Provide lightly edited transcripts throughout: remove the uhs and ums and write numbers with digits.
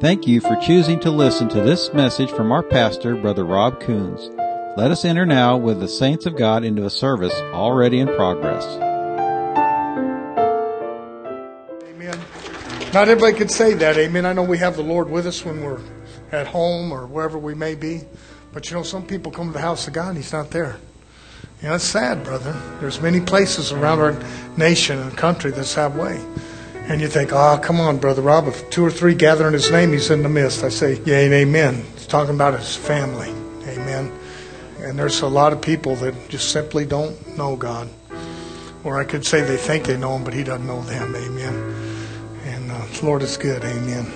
Thank you for choosing to listen to this message from our pastor, Brother Rob Coons. Let us enter now with the saints of God into a service already in progress. Amen. Not everybody could say that, amen. I know we have the Lord with us when we're at home or wherever we may be. But you know, some people come to the house of God and He's not there. You know, it's sad, brother. There's many places around our nation and country that's that way. And you think, come on, Brother Rob, if 2 or 3 gather in His name, He's in the midst. I say, yea and amen. He's talking about His family. Amen. And there's a lot of people that just simply don't know God. Or I could say they think they know Him, but He doesn't know them. Amen. And the Lord is good. Amen.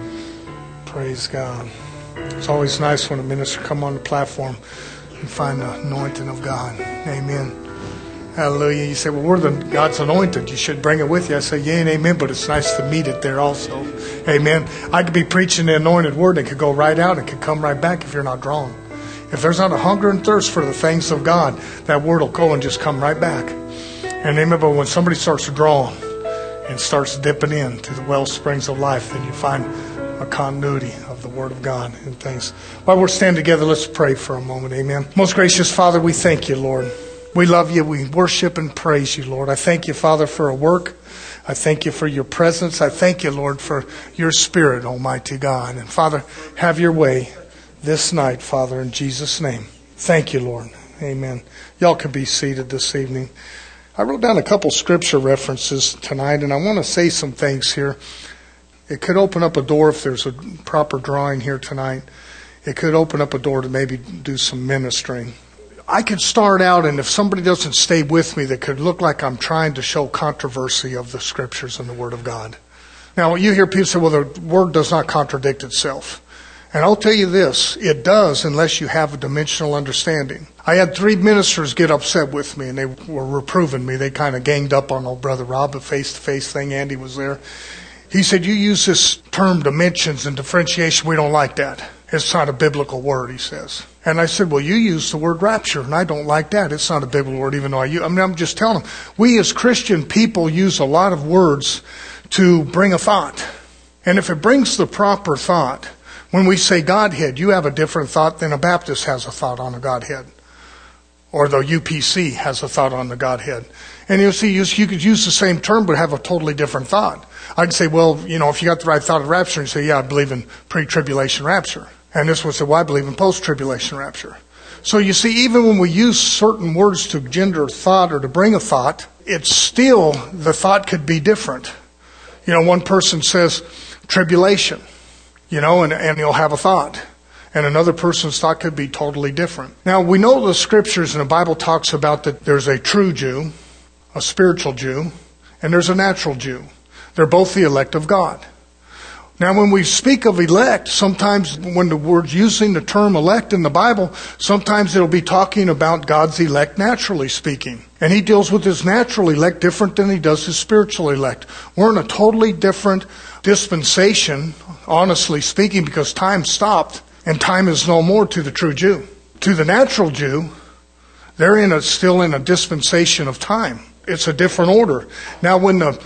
Praise God. It's always nice when a minister come on the platform and find the anointing of God. Amen. Hallelujah. You say, well, we're God's anointed. You should bring it with you. I say, yeah and amen, but it's nice to meet it there also. Amen. I could be preaching the anointed word and it could go right out. It could come right back if you're not drawn. If there's not a hunger and thirst for the things of God, that word will go and just come right back. And remember, when somebody starts drawing and starts dipping into the well springs of life, then you find a continuity of the Word of God and things. While we're standing together, let's pray for a moment. Amen. Most gracious Father, we thank you, Lord. We love you. We worship and praise you, Lord. I thank you, Father, for a work. I thank you for your presence. I thank you, Lord, for your Spirit, Almighty God. And Father, have your way this night, Father, in Jesus' name. Thank you, Lord. Amen. Y'all can be seated this evening. I wrote down a couple scripture references tonight, and I want to say some things here. It could open up a door if there's a proper drawing here tonight. It could open up a door to maybe do some ministering. I could start out, and if somebody doesn't stay with me, that could look like I'm trying to show controversy of the Scriptures and the Word of God. Now, you hear people say, well, the Word does not contradict itself. And I'll tell you this, it does unless you have a dimensional understanding. I had 3 ministers get upset with me, and they were reproving me. They kind of ganged up on old Brother Rob, a face-to-face thing. Andy was there. He said, you use this term dimensions and differentiation. We don't like that. It's not a biblical word, he says. And I said, well, you use the word rapture, and I don't like that. It's not a biblical word, even though I'm just telling them. We as Christian people use a lot of words to bring a thought. And if it brings the proper thought, when we say Godhead, you have a different thought than a Baptist has a thought on a Godhead. Or the UPC has a thought on the Godhead. And you'll see, you could use the same term, but have a totally different thought. I'd say, well, if you got the right thought of rapture, you say, yeah, I believe in pre-tribulation rapture. And this one said, well, I believe in post-tribulation rapture. So you see, even when we use certain words to gender thought or to bring a thought, it's still, the thought could be different. One person says tribulation, and he'll have a thought. And another person's thought could be totally different. Now, we know the Scriptures and the Bible talks about that there's a true Jew, a spiritual Jew, and there's a natural Jew. They're both the elect of God. Now, when we speak of elect, sometimes when the word's using the term elect in the Bible, sometimes it'll be talking about God's elect naturally speaking. And He deals with His natural elect different than He does His spiritual elect. We're in a totally different dispensation, honestly speaking, because time stopped and time is no more to the true Jew. To the natural Jew, they're still in a dispensation of time. It's a different order. Now, when the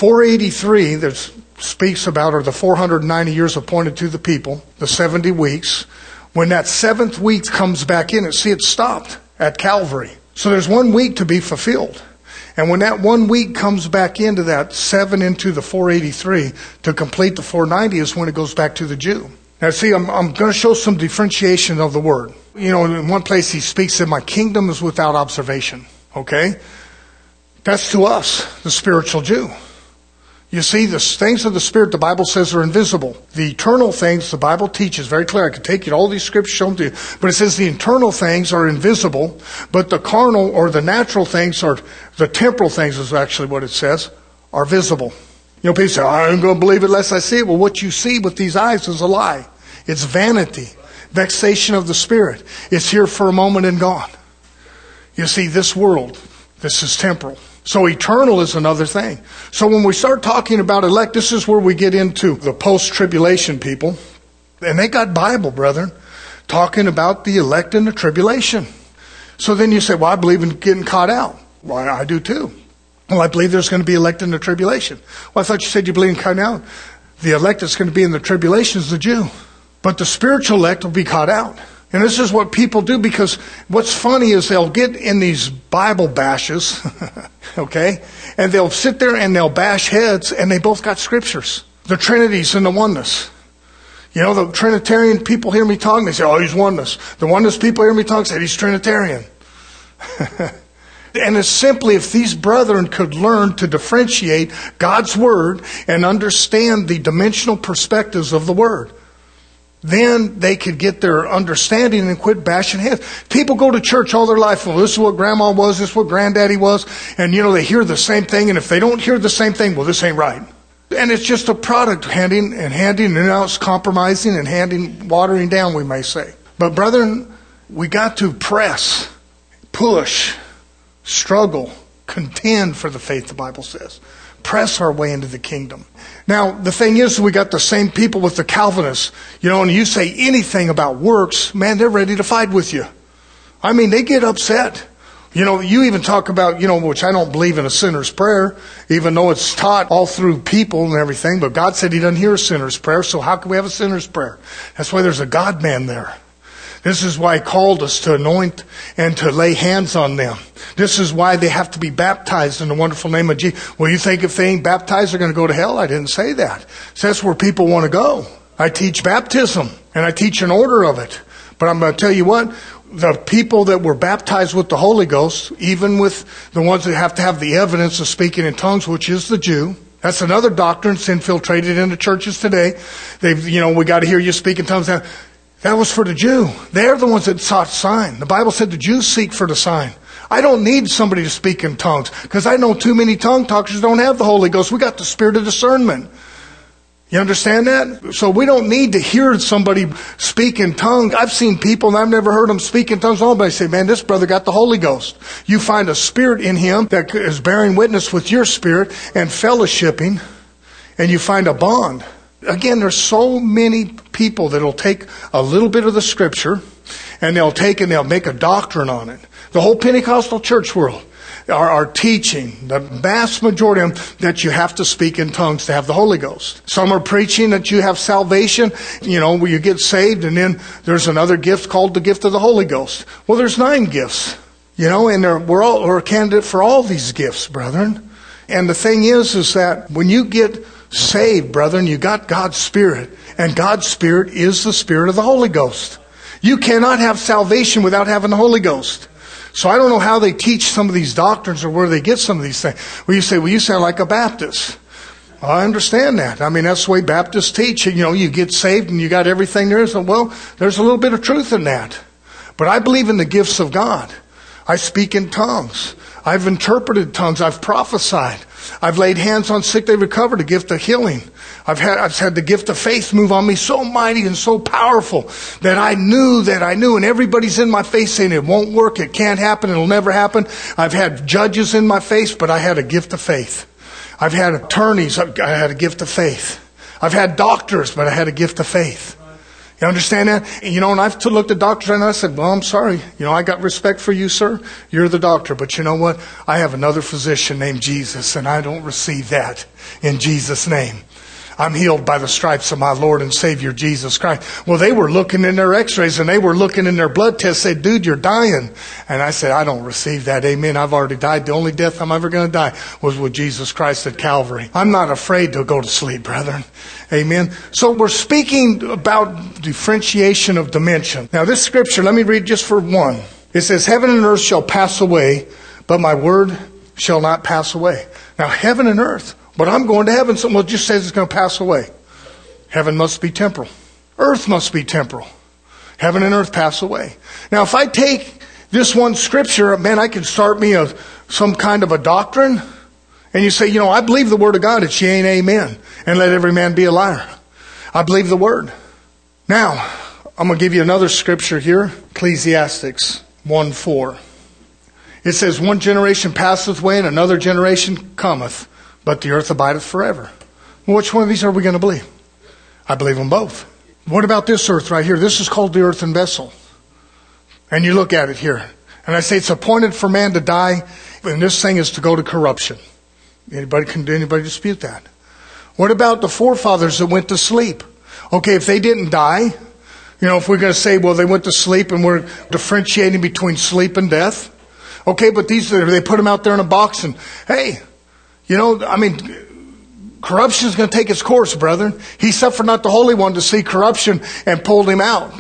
483 that speaks about, or the 490 years appointed to the people, the 70 weeks, when that 7th week comes back in, it stopped at Calvary. So there's 1 week to be fulfilled. And when that 1 week comes back into that 7 into the 483 to complete the 490 is when it goes back to the Jew. Now see, I'm going to show some differentiation of the word. In one place He speaks that my kingdom is without observation. Okay? That's to us, the spiritual Jew. You see, the things of the Spirit, the Bible says, are invisible. The eternal things, the Bible teaches very clear. I could take you to all these scriptures, show them to you. But it says the eternal things are invisible, but the carnal or the natural things, or the temporal things is actually what it says, are visible. People say, I'm going to believe it unless I see it. Well, what you see with these eyes is a lie. It's vanity, vexation of the Spirit. It's here for a moment and gone. You see, this world, this is temporal. So eternal is another thing. So when we start talking about elect, this is where we get into the post-tribulation people. And they got Bible, brethren, talking about the elect and the tribulation. So then you say, well, I believe in getting caught out. Well, I do too. Well, I believe there's going to be elect in the tribulation. Well, I thought you said you believe in cutting out. The elect that's going to be in the tribulation is the Jew. But the spiritual elect will be caught out. And this is what people do, because what's funny is they'll get in these Bible bashes, okay? And they'll sit there and they'll bash heads, and they both got scriptures. The Trinities and the oneness. You know, the Trinitarian people hear me talking, they say, oh, he's oneness. The oneness people hear me talk, say, he's Trinitarian. And it's simply, if these brethren could learn to differentiate God's Word and understand the dimensional perspectives of the Word, then they could get their understanding and quit bashing heads. People go to church all their life. Well, this is what grandma was, this is what granddaddy was. And, you know, they hear the same thing. And if they don't hear the same thing, well, this ain't right. And it's just a product, handing, and now it's compromising and watering down, we may say. But brethren, we got to press, push, struggle, contend for the faith, the Bible says. Press our way into the kingdom. Now, the thing is, we got the same people with the Calvinists. You know, and you say anything about works, man, they're ready to fight with you. I mean, they get upset. You know, you even talk about, you know, which I don't believe in a sinner's prayer, even though it's taught all through people and everything, but God said He doesn't hear a sinner's prayer, so how can we have a sinner's prayer? That's why there's a God-man there. This is why He called us to anoint and to lay hands on them. This is why they have to be baptized in the wonderful name of Jesus. Well, you think if they ain't baptized, they're going to go to hell? I didn't say that. So that's where people want to go. I teach baptism, and I teach an order of it. But I'm going to tell you what, the people that were baptized with the Holy Ghost, even with the ones that have to have the evidence of speaking in tongues, which is the Jew, that's another doctrine that's infiltrated into churches today. We got to hear you speak in tongues. That was for the Jew. They're the ones that sought sign. The Bible said the Jews seek for the sign. I don't need somebody to speak in tongues, because I know too many tongue talkers don't have the Holy Ghost. We got the spirit of discernment. You understand that? So we don't need to hear somebody speak in tongues. I've seen people, and I've never heard them speak in tongues. Nobody say, man, this brother got the Holy Ghost. You find a spirit in him that is bearing witness with your spirit and fellowshipping, and you find a bond. Again, there's so many people that'll take a little bit of the Scripture, and they'll make a doctrine on it. The whole Pentecostal church world are teaching, the vast majority of them, that you have to speak in tongues to have the Holy Ghost. Some are preaching that you have salvation, where you get saved, and then there's another gift called the gift of the Holy Ghost. Well, there's 9 gifts, and we're a candidate for all these gifts, brethren. And the thing is that when you get saved, brethren, you got God's Spirit, and God's Spirit is the Spirit of the Holy Ghost. You cannot have salvation without having the Holy Ghost. So I don't know how they teach some of these doctrines or where they get some of these things. Well, you say, well, you sound like a Baptist. Well, I understand that. I mean, that's the way Baptists teach. You get saved and you got everything there is. Well, there's a little bit of truth in that. But I believe in the gifts of God. I speak in tongues. I've interpreted tongues. I've prophesied. I've laid hands on sick, they recovered, a gift of healing. I've had the gift of faith move on me so mighty and so powerful that I knew, and everybody's in my face saying it won't work, it can't happen, it'll never happen. I've had judges in my face, but I had a gift of faith. I've had attorneys, I had a gift of faith. I've had doctors, but I had a gift of faith. You understand that? And I've looked at doctors and I said, well, I'm sorry. I got respect for you, sir. You're the doctor. But you know what? I have another physician named Jesus, and I don't receive that in Jesus' name. I'm healed by the stripes of my Lord and Savior, Jesus Christ. Well, they were looking in their x-rays and they were looking in their blood tests, said, dude, you're dying. And I said, I don't receive that. Amen. I've already died. The only death I'm ever going to die was with Jesus Christ at Calvary. I'm not afraid to go to sleep, brethren. Amen. So we're speaking about differentiation of dimension. Now this scripture, let me read just for one. It says, heaven and earth shall pass away, but my word shall not pass away. Now heaven and earth. But I'm going to heaven. Well, it just says it's going to pass away. Heaven must be temporal. Earth must be temporal. Heaven and earth pass away. Now, if I take this one scripture, man, I can start me some kind of a doctrine. And you say, I believe the word of God. It's yea and amen. And let every man be a liar. I believe the word. Now, I'm going to give you another scripture here. Ecclesiastes 1:4. It says, one generation passeth away and another generation cometh, but the earth abideth forever. Well, which one of these are we going to believe? I believe them both. What about this earth right here? This is called the earthen vessel. And you look at it here. And I say it's appointed for man to die, and this thing is to go to corruption. Anybody dispute that? What about the forefathers that went to sleep? Okay, if they didn't die, if we're going to say, well, they went to sleep and we're differentiating between sleep and death. Okay, but they put them out there in a box and, hey, corruption is going to take its course, brethren. He suffered not the Holy One to see corruption and pulled him out.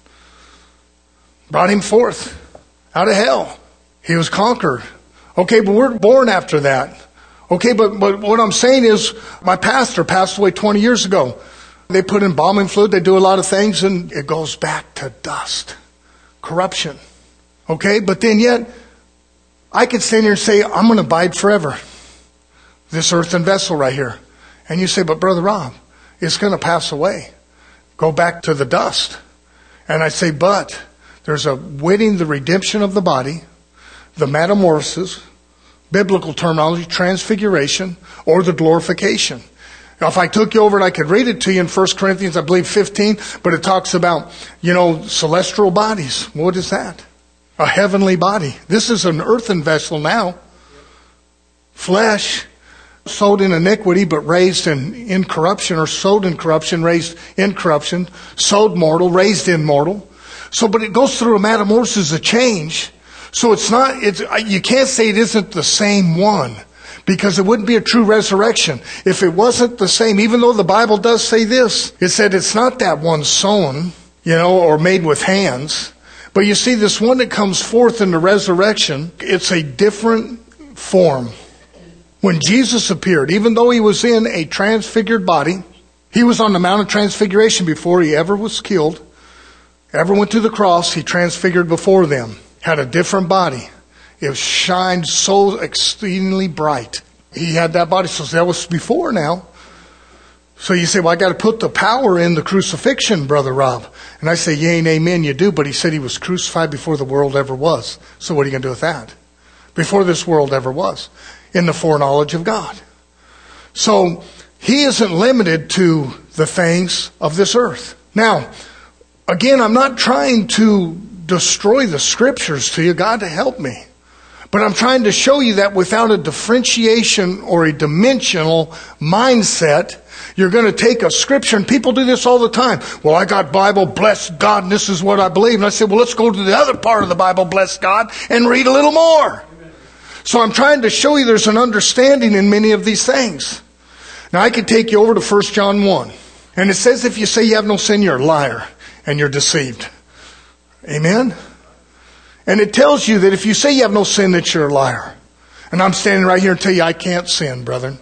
Brought him forth out of hell. He was conquered. Okay, but we're born after that. Okay, but what I'm saying is my pastor passed away 20 years ago. They put embalming fluid, they do a lot of things, and it goes back to dust. Corruption. Okay, but then yet, I could stand here and say, I'm going to abide forever. This earthen vessel right here. And you say, but Brother Rob, it's going to pass away. Go back to the dust. And I say, but there's a waiting the redemption of the body, the metamorphosis, biblical terminology, transfiguration, or the glorification. Now, if I took you over and I could read it to you in 1 Corinthians, I believe 15, but it talks about, celestial bodies. What is that? A heavenly body. This is an earthen vessel now. Flesh, sowed in iniquity, but raised in incorruption, or sowed in corruption, raised in corruption, sowed mortal, raised immortal. So, but it goes through a metamorphosis, a change. So you can't say it isn't the same one. Because it wouldn't be a true resurrection if it wasn't the same. Even though the Bible does say this, it said it's not that one sown, or made with hands. But you see, this one that comes forth in the resurrection, it's a different form. When Jesus appeared, even though he was in a transfigured body, he was on the Mount of Transfiguration before he ever was killed, ever went to the cross. He transfigured before them, had a different body. It shined so exceedingly bright. He had that body. So that was before now. So you say, well, I got to put the power in the crucifixion, Brother Rob. And I say, yea and amen, you do. But he said he was crucified before the world ever was. So what are you going to do with that? Before this world ever was. In the foreknowledge of God. So he isn't limited to the things of this earth. Now, again, I'm not trying to destroy the scriptures to you. God to help me. But I'm trying to show you that without a differentiation or a dimensional mindset, you're going to take a scripture, and people do this all the time. Well, I got Bible, bless God, and this is what I believe. And I said, well, let's go to the other part of the Bible, bless God, and read a little more. So I'm trying to show you there's an understanding in many of these things. Now, I could take you over to 1 John 1. And it says if you say you have no sin, you're a liar, and you're deceived. Amen? And it tells you that if you say you have no sin, that you're a liar. And I'm standing right here and tell you I can't sin, brethren.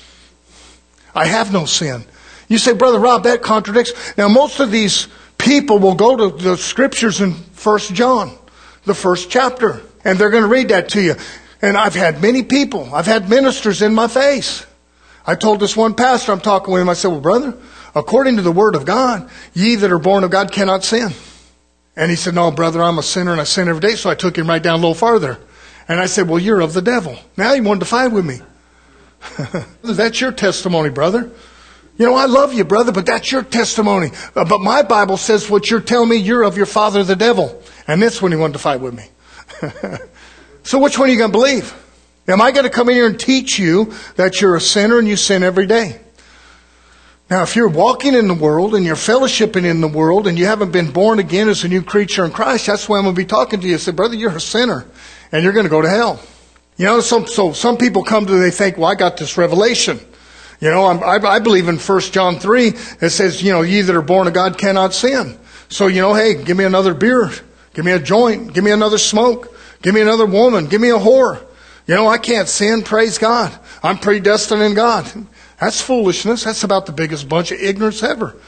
I have no sin. You say, Brother Rob, that contradicts. Now, most of these people will go to the scriptures in 1 John, the first chapter. And they're going to read that to you. And I've had many people, I've had ministers in my face. I told this one pastor, I'm talking with him, I said, well, brother, according to the word of God, ye that are born of God cannot sin. And he said, no, brother, I'm a sinner and I sin every day. So I took him right down a little farther. And I said, well, you're of the devil. Now he wanted to fight with me. That's your testimony, brother. I love you, brother, but that's your testimony. But my Bible says what you're telling me, you're of your father, the devil. And that's when he wanted to fight with me. So which one are you going to believe? Am I going to come in here and teach you that you're a sinner and you sin every day? Now, if you're walking in the world and you're fellowshipping in the world and you haven't been born again as a new creature in Christ, that's why I'm going to be talking to you. I say, brother, you're a sinner and you're going to go to hell. Some people come to, they think, well, I got this revelation. I believe in 1 John 3, it says, ye that are born of God cannot sin. So, hey, give me another beer. Give me a joint. Give me another smoke. Give me another woman. Give me a whore. I can't sin. Praise God. I'm predestined in God. That's foolishness. That's about the biggest bunch of ignorance ever.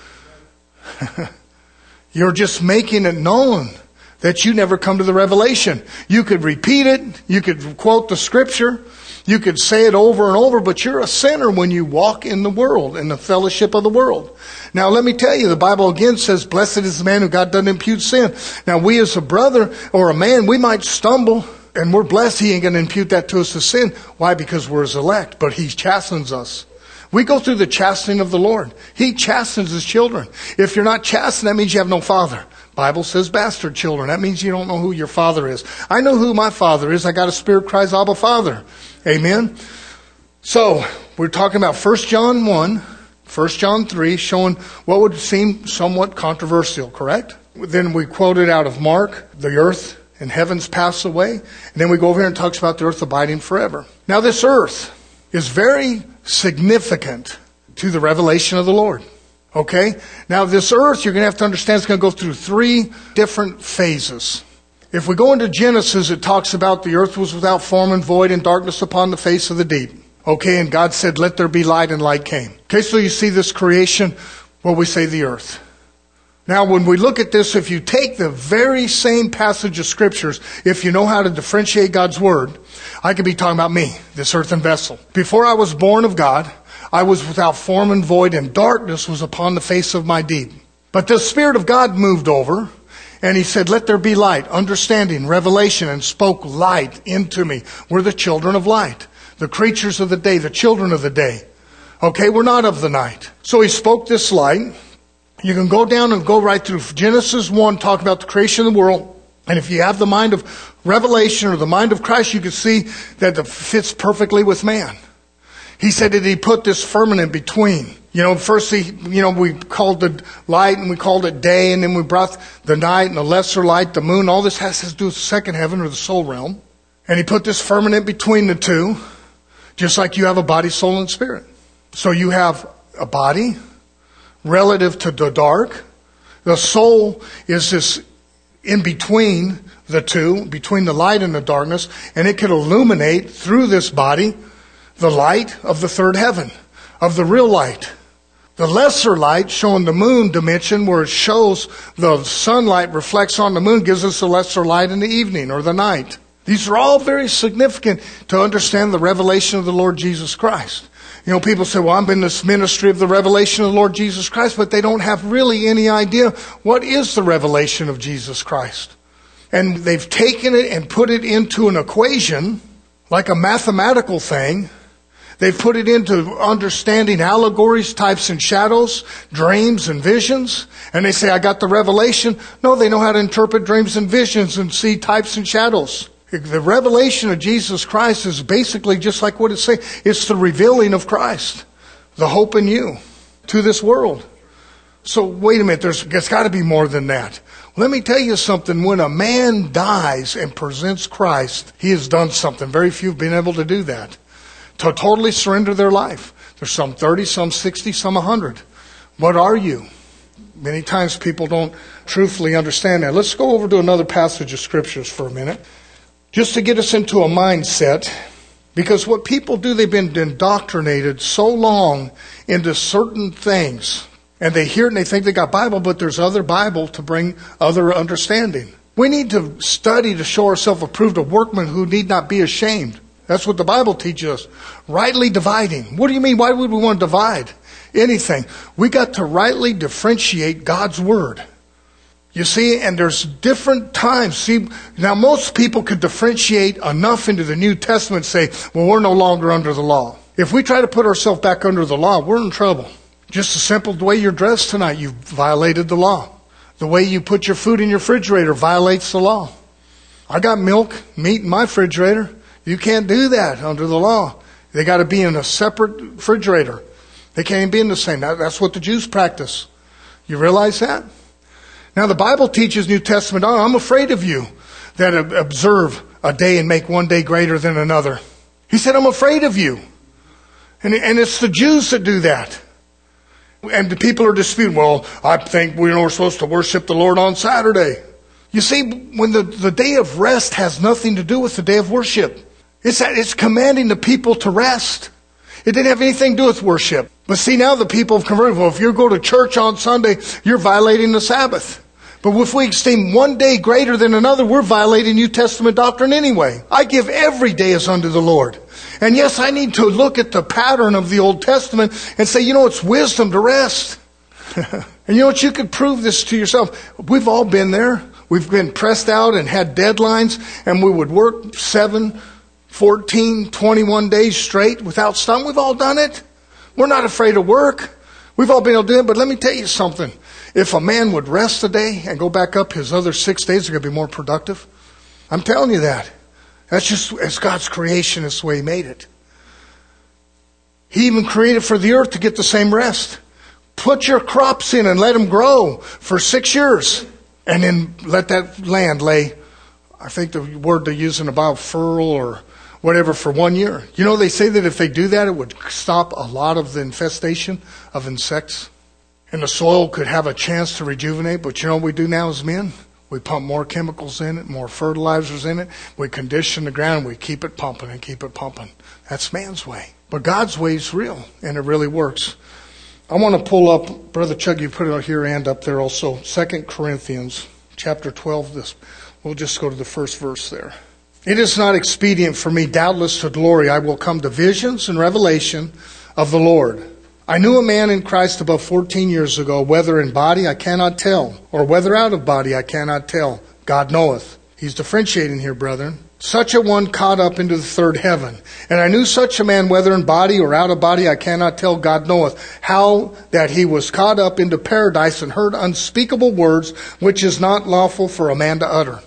You're just making it known that you never come to the revelation. You could repeat it. You could quote the scripture. You could say it over and over, but you're a sinner when you walk in the world, in the fellowship of the world. Now, let me tell you, the Bible again says, blessed is the man who God doesn't impute sin. Now, we as a brother or a man, we might stumble, and we're blessed. He ain't going to impute that to us as sin. Why? Because we're his elect, but he chastens us. We go through the chastening of the Lord. He chastens his children. If you're not chastened, that means you have no father. Bible says bastard children. That means you don't know who your father is. I know who my father is. I got a spirit cries, Abba, Father. Amen. So, we're talking about 1 John 1. 1 John 3, showing what would seem somewhat controversial, correct? Then we quoted out of Mark, the earth and heavens pass away. And then we go over here and talks about the earth abiding forever. Now this earth is very significant to the revelation of the Lord. Okay? Now this earth, you're going to have to understand, it's going to go through 3 different phases. If we go into Genesis, it talks about the earth was without form and void and darkness upon the face of the deep. Okay, and God said, let there be light, and light came. Okay, so you see this creation, what we say the earth. Now, when we look at this, if you take the very same passage of scriptures, if you know how to differentiate God's word, I could be talking about me, this earthen vessel. Before I was born of God, I was without form and void, and darkness was upon the face of my deep. But the Spirit of God moved over, and He said, let there be light, understanding, revelation, and spoke light into me. We're the children of light. The creatures of the day, the children of the day. Okay, we're not of the night. So He spoke this light. You can go down and go right through Genesis 1, talk about the creation of the world. And if you have the mind of revelation or the mind of Christ, you can see that it fits perfectly with man. He said that He put this firmament between. First we called it light and we called it day, and then we brought the night and the lesser light, the moon. All this has to do with the second heaven or the soul realm. And He put this firmament between the two. Just like you have a body, soul, and spirit. So you have a body relative to the dark. The soul is this in between the two, between the light and the darkness, and it can illuminate through this body the light of the third heaven, of the real light. The lesser light, showing the moon dimension, where it shows the sunlight reflects on the moon, gives us the lesser light in the evening or the night. These are all very significant to understand the revelation of the Lord Jesus Christ. People say, well, I'm in this ministry of the revelation of the Lord Jesus Christ, but they don't have really any idea what is the revelation of Jesus Christ. And they've taken it and put it into an equation, like a mathematical thing. They've put it into understanding allegories, types and shadows, dreams and visions. And they say, I got the revelation. No, they know how to interpret dreams and visions and see types and shadows. The revelation of Jesus Christ is basically just like what it's saying. It's the revealing of Christ, the hope in you to this world. So wait a minute, there's got to be more than that. Let me tell you something. When a man dies and presents Christ, he has done something. Very few have been able to do that. To totally surrender their life. There's some 30, some 60, some 100. What are you? Many times people don't truthfully understand that. Let's go over to another passage of scriptures for a minute. Just to get us into a mindset, because what people do, they've been indoctrinated so long into certain things, and they hear it and they think they got Bible, but there's other Bible to bring other understanding. We need to study to show ourselves approved, a workman who need not be ashamed. That's what the Bible teaches us. Rightly dividing. What do you mean? Why would we want to divide anything? We got to rightly differentiate God's Word. You see, and there's different times. See, now most people could differentiate enough into the New Testament and say, well, we're no longer under the law. If we try to put ourselves back under the law, we're in trouble. Just as simple, the way you're dressed tonight, you've violated the law. The way you put your food in your refrigerator violates the law. I got milk, meat in my refrigerator. You can't do that under the law. They got to be in a separate refrigerator. They can't even be in the same. That's what the Jews practice. You realize that? Now the Bible teaches New Testament, I'm afraid of you that observe a day and make one day greater than another. He said, I'm afraid of you. And it's the Jews that do that. And the people are disputing, well, I think we're supposed to worship the Lord on Saturday. You see, when the day of rest has nothing to do with the day of worship. It's commanding the people to rest. It didn't have anything to do with worship. But see, now the people have converted. Well, if you go to church on Sunday, you're violating the Sabbath. But if we esteem one day greater than another, we're violating New Testament doctrine anyway. I give every day as unto the Lord. And yes, I need to look at the pattern of the Old Testament and say, it's wisdom to rest. And you know what? You could prove this to yourself. We've all been there. We've been pressed out and had deadlines, and we would work 7, 14, 21 days straight without stopping. We've all done it. We're not afraid of work. We've all been able to do it. But let me tell you something. If a man would rest a day and go back up, his other 6 days are going to be more productive. I'm telling you that. It's God's creation. It's the way He made it. He even created for the earth to get the same rest. Put your crops in and let them grow for 6 years. And then let that land lay, I think the word they use in the Bible, furrow or whatever, for 1 year. You know, they say that if they do that, it would stop a lot of the infestation of insects. And the soil could have a chance to rejuvenate. But you know what we do now as men? We pump more chemicals in it, more fertilizers in it. We condition the ground. We keep it pumping and keep it pumping. That's man's way. But God's way is real, and it really works. I want to pull up, Brother Chuck, you put it out here and up there also, 2 Corinthians chapter 12. We'll just go to the first verse there. It is not expedient for me, doubtless to glory. I will come to visions and revelation of the Lord. I knew a man in Christ about 14 years ago, whether in body I cannot tell, or whether out of body I cannot tell. God knoweth. He's differentiating here, brethren. Such a one caught up into the third heaven. And I knew such a man, whether in body or out of body, I cannot tell, God knoweth, how that he was caught up into paradise and heard unspeakable words, which is not lawful for a man to utter.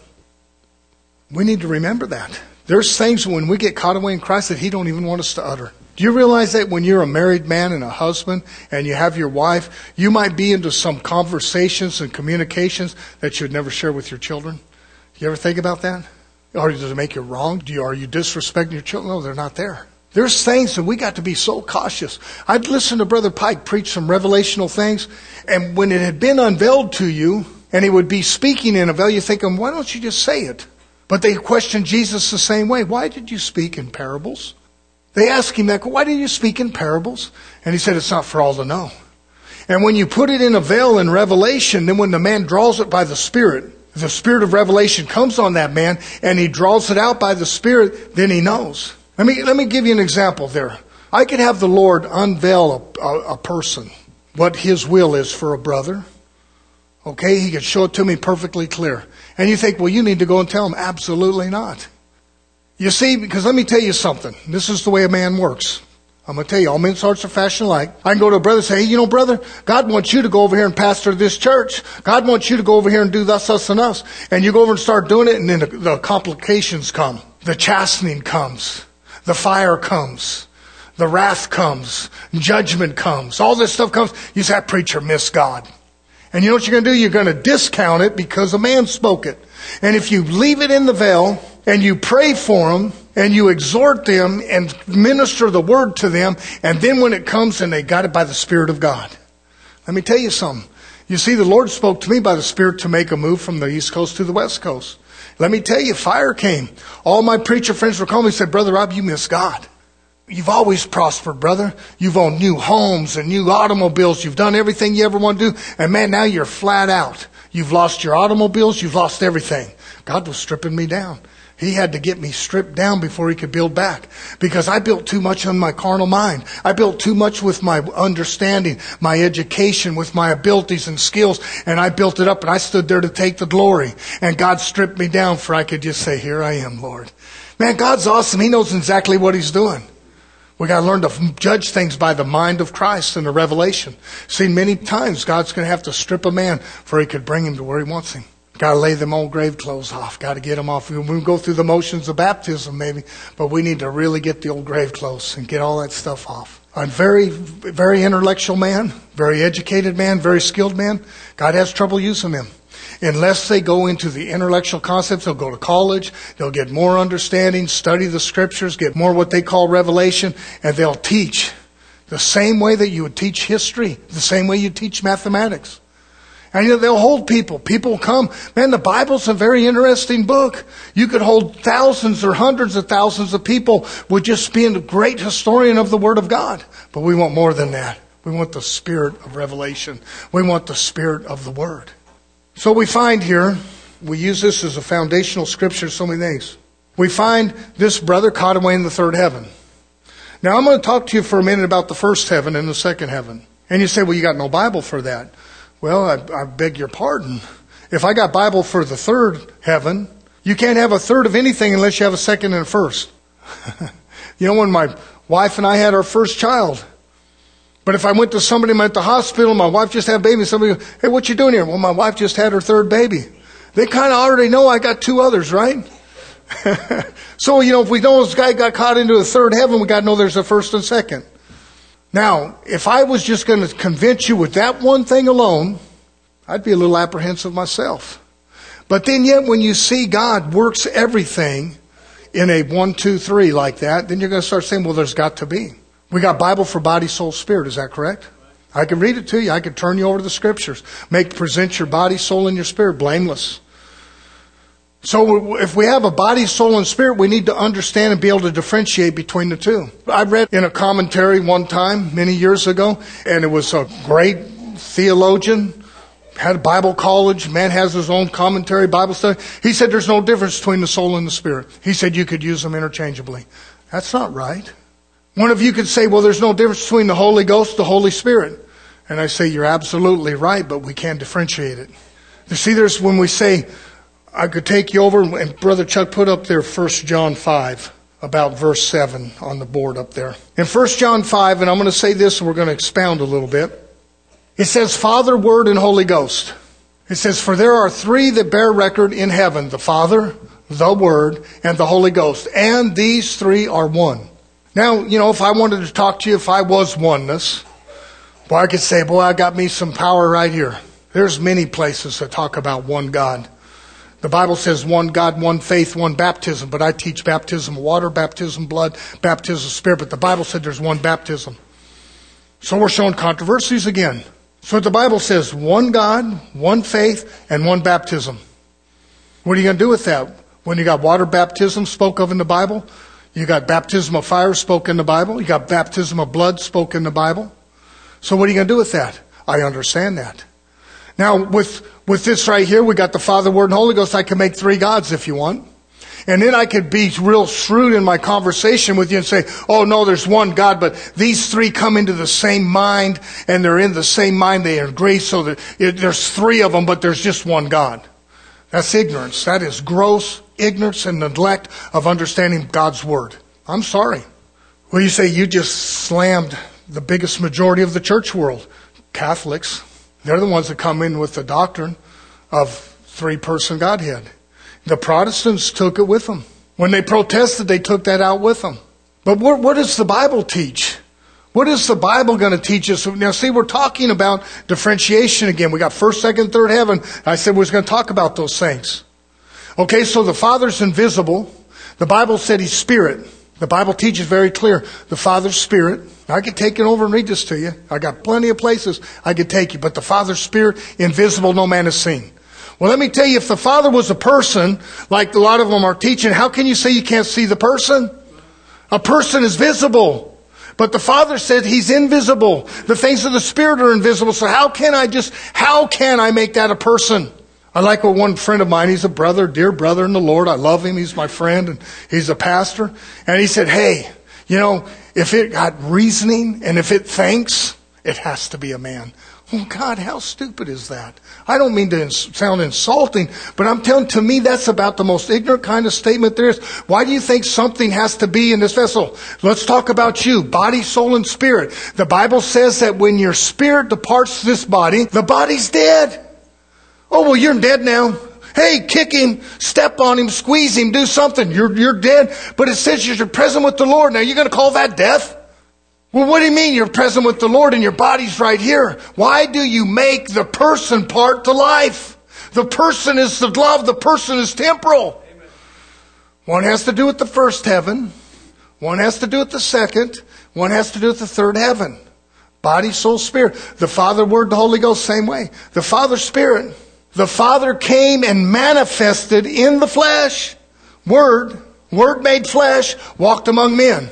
We need to remember that. There's things when we get caught away in Christ that he don't even want us to utter. Do you realize that when you're a married man and a husband and you have your wife, you might be into some conversations and communications that you would never share with your children? You ever think about that? Or does it make you wrong? Are you disrespecting your children? No, they're not there. There's things that we got to be so cautious. I'd listen to Brother Pike preach some revelational things, and when it had been unveiled to you, and he would be speaking in a veil, you're thinking, why don't you just say it? But they questioned Jesus the same way. Why did you speak in parables? They asked him that, why did you speak in parables? And he said, it's not for all to know. And when you put it in a veil in Revelation, then when the man draws it by the Spirit of revelation comes on that man, and he draws it out by the Spirit, then he knows. Let me give you an example there. I could have the Lord unveil a person, what his will is for a brother. Okay, he could show it to me perfectly clear. And you think, well, you need to go and tell him. Absolutely not. You see, because let me tell you something. This is the way a man works. I'm going to tell you, all men's hearts are fashioned alike. I can go to a brother and say, hey, you know, brother, God wants you to go over here and pastor this church. God wants you to go over here and do thus, thus, and thus. And you go over and start doing it, and then the complications come. The chastening comes. The fire comes. The wrath comes. Judgment comes. All this stuff comes. You say, that preacher missed God. And you know what you're going to do? You're going to discount it because a man spoke it. And if you leave it in the veil and you pray for them and you exhort them and minister the word to them, and then when it comes and they got it by the Spirit of God. Let me tell you something. You see, the Lord spoke to me by the Spirit to make a move from the East Coast to the West Coast. Let me tell you, fire came. All my preacher friends were calling me and said, Brother Rob, you miss God. You've always prospered, brother. You've owned new homes and new automobiles. You've done everything you ever want to do. And man, now you're flat out. You've lost your automobiles. You've lost everything. God was stripping me down. He had to get me stripped down before he could build back. Because I built too much on my carnal mind. I built too much with my understanding, my education, with my abilities and skills. And I built it up and I stood there to take the glory. And God stripped me down for I could just say, here I am, Lord. Man, God's awesome. He knows exactly what he's doing. We got to learn to judge things by the mind of Christ and the revelation. See, many times God's going to have to strip a man for he could bring him to where he wants him. Got to lay them old grave clothes off. Got to get them off. We go through the motions of baptism maybe, but we need to really get the old grave clothes and get all that stuff off. A very, very intellectual man, very educated man, very skilled man, God has trouble using them. Unless they go into the intellectual concepts, they'll go to college, they'll get more understanding, study the scriptures, get more what they call revelation, and they'll teach the same way that you would teach history, the same way you teach mathematics. And you know, they'll hold people. People will come. Man, the Bible's a very interesting book. You could hold thousands or hundreds of thousands of people with just being a great historian of the Word of God. But we want more than that. We want the spirit of revelation. We want the spirit of the Word. So we find here, we use this as a foundational scripture, so many things. We find this brother caught away in the third heaven. Now I'm going to talk to you for a minute about the first heaven and the second heaven. And you say, well, you got no Bible for that. Well, I beg your pardon. If I got Bible for the third heaven, you can't have a third of anything unless you have a second and a first. You know, when my wife and I had our first child, but if I went to somebody at the hospital, my wife just had a baby, somebody goes, hey, what you doing here? Well, my wife just had her third baby. They kind of already know I got two others, right? So, you know, if we know this guy got caught into the third heaven, we got to know there's a first and second. Now, if I was just going to convince you with that one thing alone, I'd be a little apprehensive myself. But then yet when you see God works everything in a 1, 2, 3 like that, then you're going to start saying, well, there's got to be. We got Bible for body, soul, spirit. Is that correct? I can read it to you. I can turn you over to the scriptures. Present your body, soul, and your spirit blameless. So if we have a body, soul, and spirit, we need to understand and be able to differentiate between the two. I read in a commentary one time, many years ago, and it was a great theologian, had a Bible college, man has his own commentary, Bible study. He said there's no difference between the soul and the spirit. He said you could use them interchangeably. That's not right. One of you could say, well, there's no difference between the Holy Ghost and the Holy Spirit. And I say, you're absolutely right, but we can't differentiate it. You see, there's when we say, I could take you over, and Brother Chuck put up there 1 John 5, about verse 7 on the board up there. In 1 John 5, and I'm going to say this and we're going to expound a little bit. It says, Father, Word, and Holy Ghost. It says, for there are three that bear record in heaven, the Father, the Word, and the Holy Ghost. And these three are one. Now, if I wanted to talk to you, if I was oneness, boy, I could say, boy, I got me some power right here. There's many places that talk about one God. The Bible says one God, one faith, one baptism. But I teach baptism of water, baptism of blood, baptism of spirit. But the Bible said there's one baptism. So we're showing controversies again. So the Bible says one God, one faith, and one baptism. What are you going to do with that? When you got water baptism spoke of in the Bible, you got baptism of fire spoke in the Bible, you got baptism of blood spoke in the Bible. So what are you going to do with that? I understand that. Now, with this right here, we got the Father, Word, and Holy Ghost. I can make three gods if you want. And then I could be real shrewd in my conversation with you and say, oh, no, there's one God, but these three come into the same mind, and they're in the same mind. They agree so that there's three of them, but there's just one God. That's ignorance. That is gross ignorance and neglect of understanding God's Word. I'm sorry. Well, you say you just slammed the biggest majority of the church world. Catholics. They're the ones that come in with the doctrine of three-person Godhead. The Protestants took it with them. When they protested, they took that out with them. But what does the Bible teach? What is the Bible going to teach us? Now, see, we're talking about differentiation again. We got first, second, third heaven. I said we was going to talk about those things. Okay, so the Father's invisible. The Bible said He's Spirit. The Bible teaches very clear. The Father's Spirit. I could take it over and read this to you. I got plenty of places I could take you. But the Father's Spirit, invisible, no man has seen. Well, let me tell you, if the Father was a person, like a lot of them are teaching, how can you say you can't see the person? A person is visible. But the Father said He's invisible. The things of the Spirit are invisible. So how can I make that a person? I like what one friend of mine, he's a brother, dear brother in the Lord. I love him. He's my friend and he's a pastor. And he said, hey, if it got reasoning and if it thinks, it has to be a man. Oh, God, how stupid is that? I don't mean to sound insulting, but I'm telling, to me, that's about the most ignorant kind of statement there is. Why do you think something has to be in this vessel? Let's talk about you, body, soul, and spirit. The Bible says that when your spirit departs this body, the body's dead. Oh, well, you're dead now. Hey, kick him, step on him, squeeze him, do something. You're dead. But it says you're present with the Lord. Now, you're going to call that death? Well, what do you mean you're present with the Lord and your body's right here? Why do you make the person part to life? The person is the love. The person is temporal. Amen. One has to do with the first heaven. One has to do with the second. One has to do with the third heaven. Body, soul, spirit. The Father, Word, the Holy Ghost, same way. The Father, Spirit. The Father came and manifested in the flesh. Word made flesh, walked among men.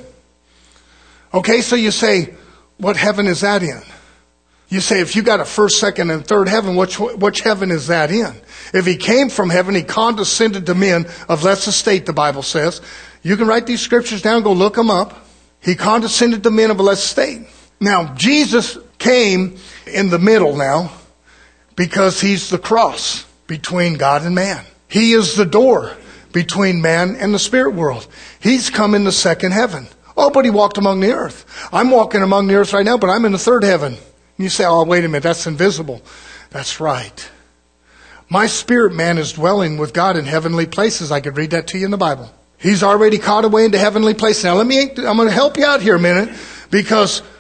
Okay, so you say, what heaven is that in? You say, if you got a first, second, and third heaven, which heaven is that in? If He came from heaven, He condescended to men of less estate, the Bible says. You can write these scriptures down, go look them up. He condescended to men of less estate. Now, Jesus came in the middle now because He's the cross between God and man. He is the door between man and the spirit world. He's come in the second heaven. Oh, but He walked among the earth. I'm walking among the earth right now, but I'm in the third heaven. And you say, oh, wait a minute, that's invisible. That's right. My spirit man is dwelling with God in heavenly places. I could read that to you in the Bible. He's already caught away into heavenly places. Now, I'm going to help you out here a minute, because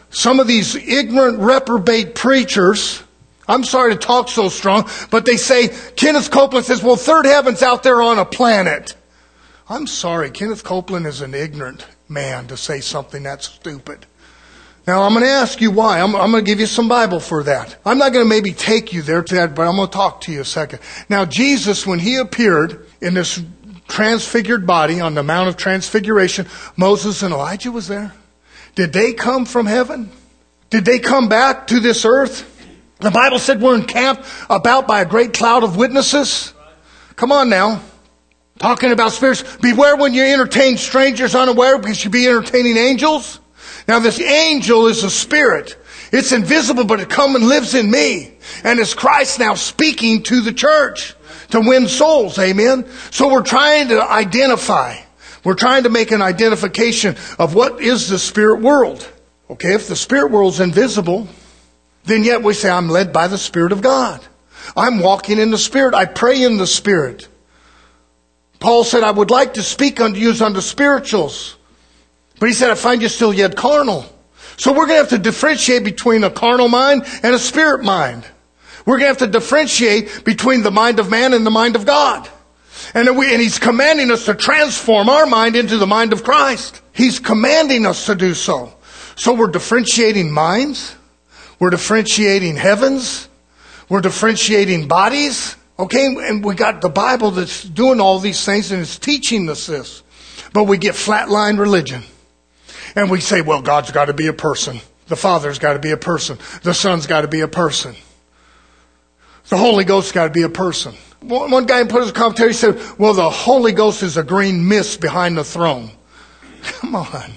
some of these ignorant, reprobate preachers, I'm sorry to talk so strong, but they say, Kenneth Copeland says, well, third heaven's out there on a planet. I'm sorry, Kenneth Copeland is an ignorant man to say something that stupid. Now, I'm going to ask you why. I'm going to give you some Bible for that. I'm not going to maybe take you there to that, but I'm going to talk to you a second. Now, Jesus, when he appeared in this transfigured body on the Mount of Transfiguration, Moses and Elijah was there. Did they come from heaven? Did they come back to this earth? The Bible said we're encamped about by a great cloud of witnesses. Come on now. Talking about spirits. Beware when you entertain strangers unaware, because you be entertaining angels. Now this angel is a spirit. It's invisible, but it comes and lives in me. And it's Christ now speaking to the church to win souls. Amen. So we're trying to identify. We're trying to make an identification of what is the spirit world. Okay, if the spirit world's invisible, then yet we say, I'm led by the Spirit of God. I'm walking in the Spirit. I pray in the Spirit. Paul said, I would like to speak unto you as unto spirituals. But he said, I find you still yet carnal. So we're going to have to differentiate between a carnal mind and a spirit mind. We're going to have to differentiate between the mind of man and the mind of God. And he's commanding us to transform our mind into the mind of Christ. He's commanding us to do so. So we're differentiating minds. We're differentiating heavens. We're differentiating bodies. Okay, and we got the Bible that's doing all these things and it's teaching us this. But we get flatline religion. And we say, well, God's got to be a person. The Father's got to be a person. The Son's got to be a person. The Holy Ghost's got to be a person. One guy put his commentary, said, well, the Holy Ghost is a green mist behind the throne. Come on.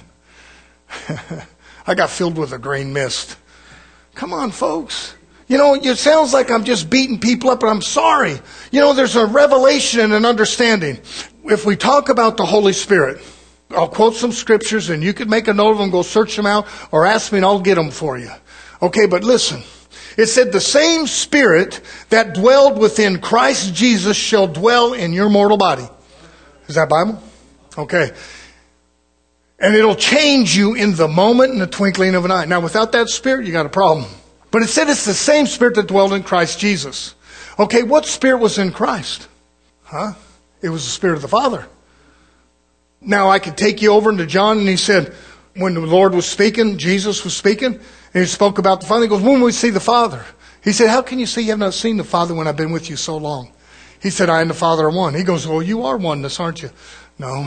I got filled with a green mist. Come on, folks. You know, it sounds like I'm just beating people up, but I'm sorry. You know, there's a revelation and an understanding. If we talk about the Holy Spirit, I'll quote some scriptures and you could make a note of them, go search them out, or ask me and I'll get them for you. Okay, but listen. It said the same Spirit that dwelled within Christ Jesus shall dwell in your mortal body. Is that Bible? Okay. And it'll change you in the moment, in the twinkling of an eye. Now, without that Spirit, you got a problem. But it said it's the same Spirit that dwelled in Christ Jesus. Okay, what Spirit was in Christ? It was the Spirit of the Father. Now, I could take you over into John, and he said, when the Lord was speaking, Jesus was speaking, and he spoke about the Father. He goes, when will we see the Father? He said, how can you say you have not seen the Father when I've been with you so long? He said, I and the Father are one. He goes, well, you are oneness, aren't you? No.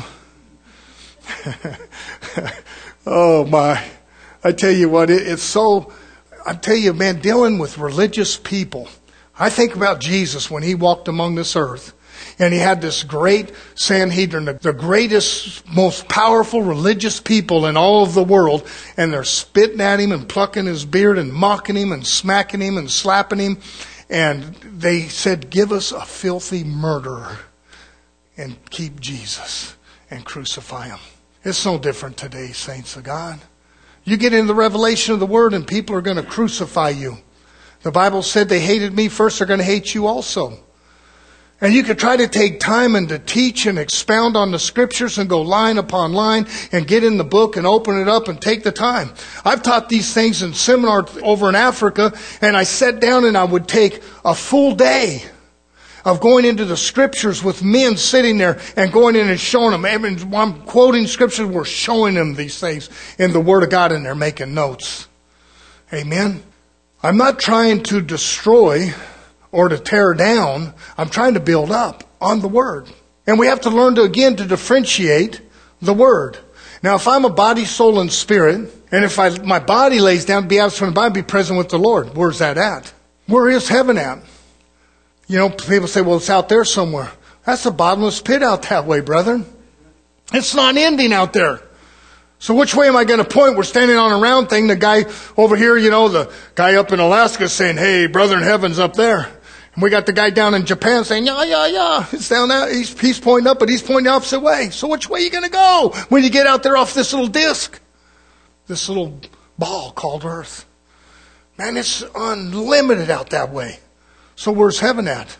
Oh my. I tell you what, it's so, I tell you, man, dealing with religious people. I think about Jesus when he walked among this earth. And he had this great Sanhedrin, the greatest, most powerful religious people in all of the world. And they're spitting at him and plucking his beard and mocking him and smacking him and slapping him. And they said, give us a filthy murderer and keep Jesus and crucify him. It's no different today, saints of God. You get into the revelation of the Word and people are going to crucify you. The Bible said they hated me first, they're going to hate you also. And you could try to take time and to teach and expound on the Scriptures and go line upon line and get in the book and open it up and take the time. I've taught these things in seminar over in Africa, and I sat down and I would take a full day of going into the Scriptures with men sitting there and going in and showing them. I'm quoting Scriptures, we're showing them these things in the Word of God, and they're making notes. Amen. I'm not trying to destroy or to tear down. I'm trying to build up on the Word. And we have to learn to differentiate the Word. Now, if I'm a body, soul, and spirit, and if my body lays down, be absent from the body, be present with the Lord, where's that at? Where is heaven at? You know, people say, well, it's out there somewhere. That's a bottomless pit out that way, brethren. It's not ending out there. So which way am I going to point? We're standing on a round thing. The guy over here, you know, the guy up in Alaska saying, hey, brother in heaven's up there. And we got the guy down in Japan saying, yeah. It's down there. He's pointing up, but he's pointing the opposite way. So which way are you going to go when you get out there off this little disc? This little ball called Earth. Man, it's unlimited out that way. So where's heaven at?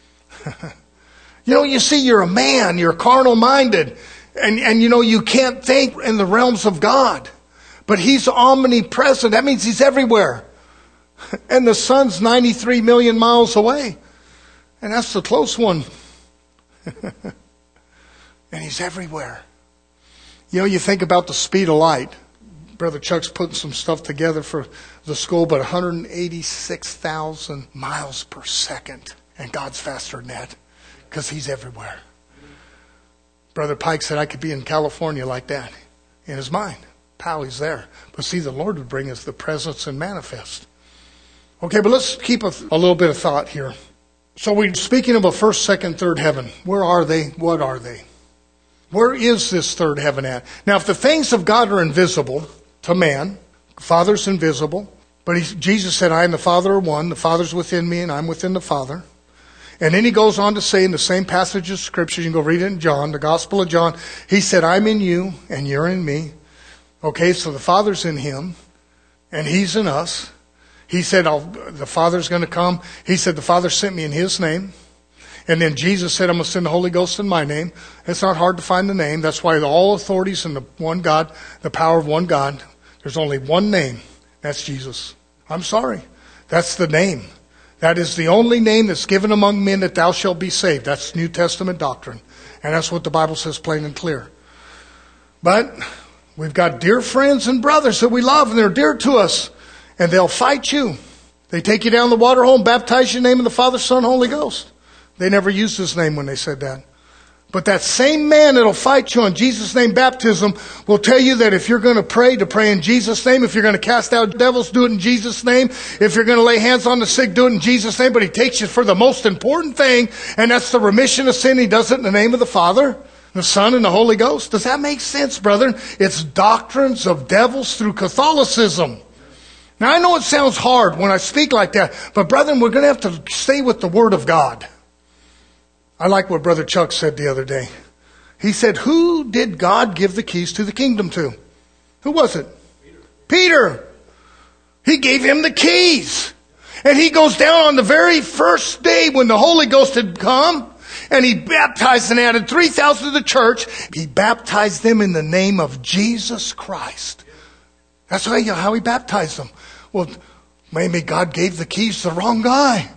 You know, you see, you're a man, you're carnal minded, and you know, you can't think in the realms of God. But He's omnipresent. That means He's everywhere. And the sun's 93 million miles away. And that's the close one. And He's everywhere. You know, you think about the speed of light. Brother Chuck's putting some stuff together for the school, but 186,000 miles per second. And God's faster than that because He's everywhere. Brother Pike said, I could be in California like that in his mind. Pal, He's there. But see, the Lord would bring us the presence and manifest. Okay, but let's keep a little bit of thought here. So we're speaking of a first, second, third heaven. Where are they? What are they? Where is this third heaven at? Now, if the things of God are invisible to man, the Father's invisible, but Jesus said, I and the Father are one. The Father's within me and I'm within the Father. And then He goes on to say in the same passage of Scripture, you can go read it in John, the Gospel of John, He said, I'm in you and you're in me. Okay, so the Father's in Him and He's in us. He said, the Father's going to come. He said, the Father sent me in His name. And then Jesus said, I'm going to send the Holy Ghost in my name. It's not hard to find the name. That's why all authorities in the one God, the power of one God, there's only one name. That's Jesus. I'm sorry. That's the name. That is the only name that's given among men that thou shalt be saved. That's New Testament doctrine. And that's what the Bible says plain and clear. But we've got dear friends and brothers that we love and they're dear to us. And they'll fight you. They take you down the water hole and baptize you in the name of the Father, Son, Holy Ghost. They never used His name when they said that. But that same man that'll fight you on Jesus' name baptism will tell you that if you're going to pray in Jesus' name. If you're going to cast out devils, do it in Jesus' name. If you're going to lay hands on the sick, do it in Jesus' name. But he takes you for the most important thing, and that's the remission of sin. He does it in the name of the Father, the Son, and the Holy Ghost. Does that make sense, brethren? It's doctrines of devils through Catholicism. Now, I know it sounds hard when I speak like that, but brethren, we're going to have to stay with the Word of God. I like what Brother Chuck said the other day. He said, who did God give the keys to the kingdom to? Who was it? Peter. He gave him the keys. And he goes down on the very first day when the Holy Ghost had come, and he baptized and added 3,000 to the church. He baptized them in the name of Jesus Christ. That's how he baptized them. Well, maybe God gave the keys to the wrong guy.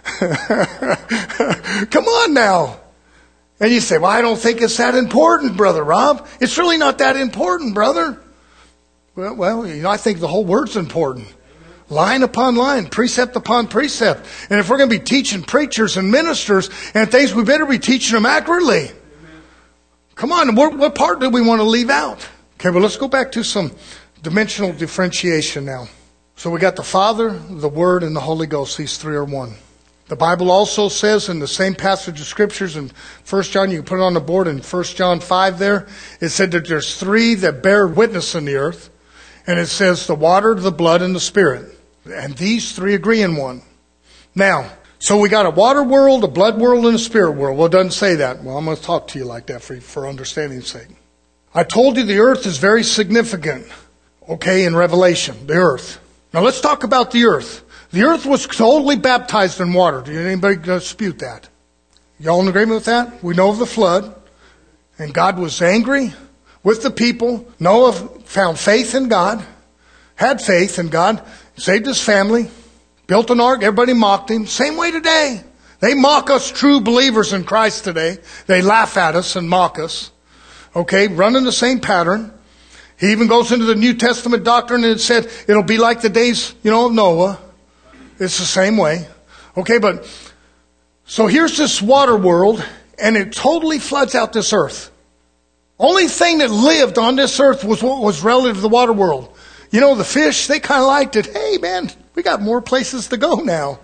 Come on now. And you say, well, I don't think it's that important, Brother Rob. It's really not that important, brother. Well, you know, I think the whole word's important. Line upon line, precept upon precept. And if we're going to be teaching preachers and ministers and things, we better be teaching them accurately. Come on, what part do we want to leave out? Okay, well, let's go back to some dimensional differentiation now. So we got the Father, the Word, and the Holy Ghost. These three are one. The Bible also says in the same passage of Scriptures in 1 John, you can put it on the board in 1 John 5 there, it said that there's three that bear witness in the earth. And it says the water, the blood, and the Spirit. And these three agree in one. Now, so we got a water world, a blood world, and a spirit world. Well, it doesn't say that. Well, I'm going to talk to you like that for understanding's sake. I told you the earth is very significant, okay, in Revelation, the earth. Now let's talk about the earth. The earth was totally baptized in water. Do anybody dispute that? Y'all in agreement with that? We know of the flood. And God was angry with the people. Noah found faith in God. Had faith in God. Saved his family. Built an ark. Everybody mocked him. Same way today. They mock us true believers in Christ today. They laugh at us and mock us. Okay, running the same pattern. He even goes into the New Testament doctrine and it said it'll be like the days, of Noah. It's the same way. Okay, but so here's this water world and it totally floods out this earth. Only thing that lived on this earth was what was relative to the water world. The fish, they kind of liked it. Hey, man, we got more places to go now.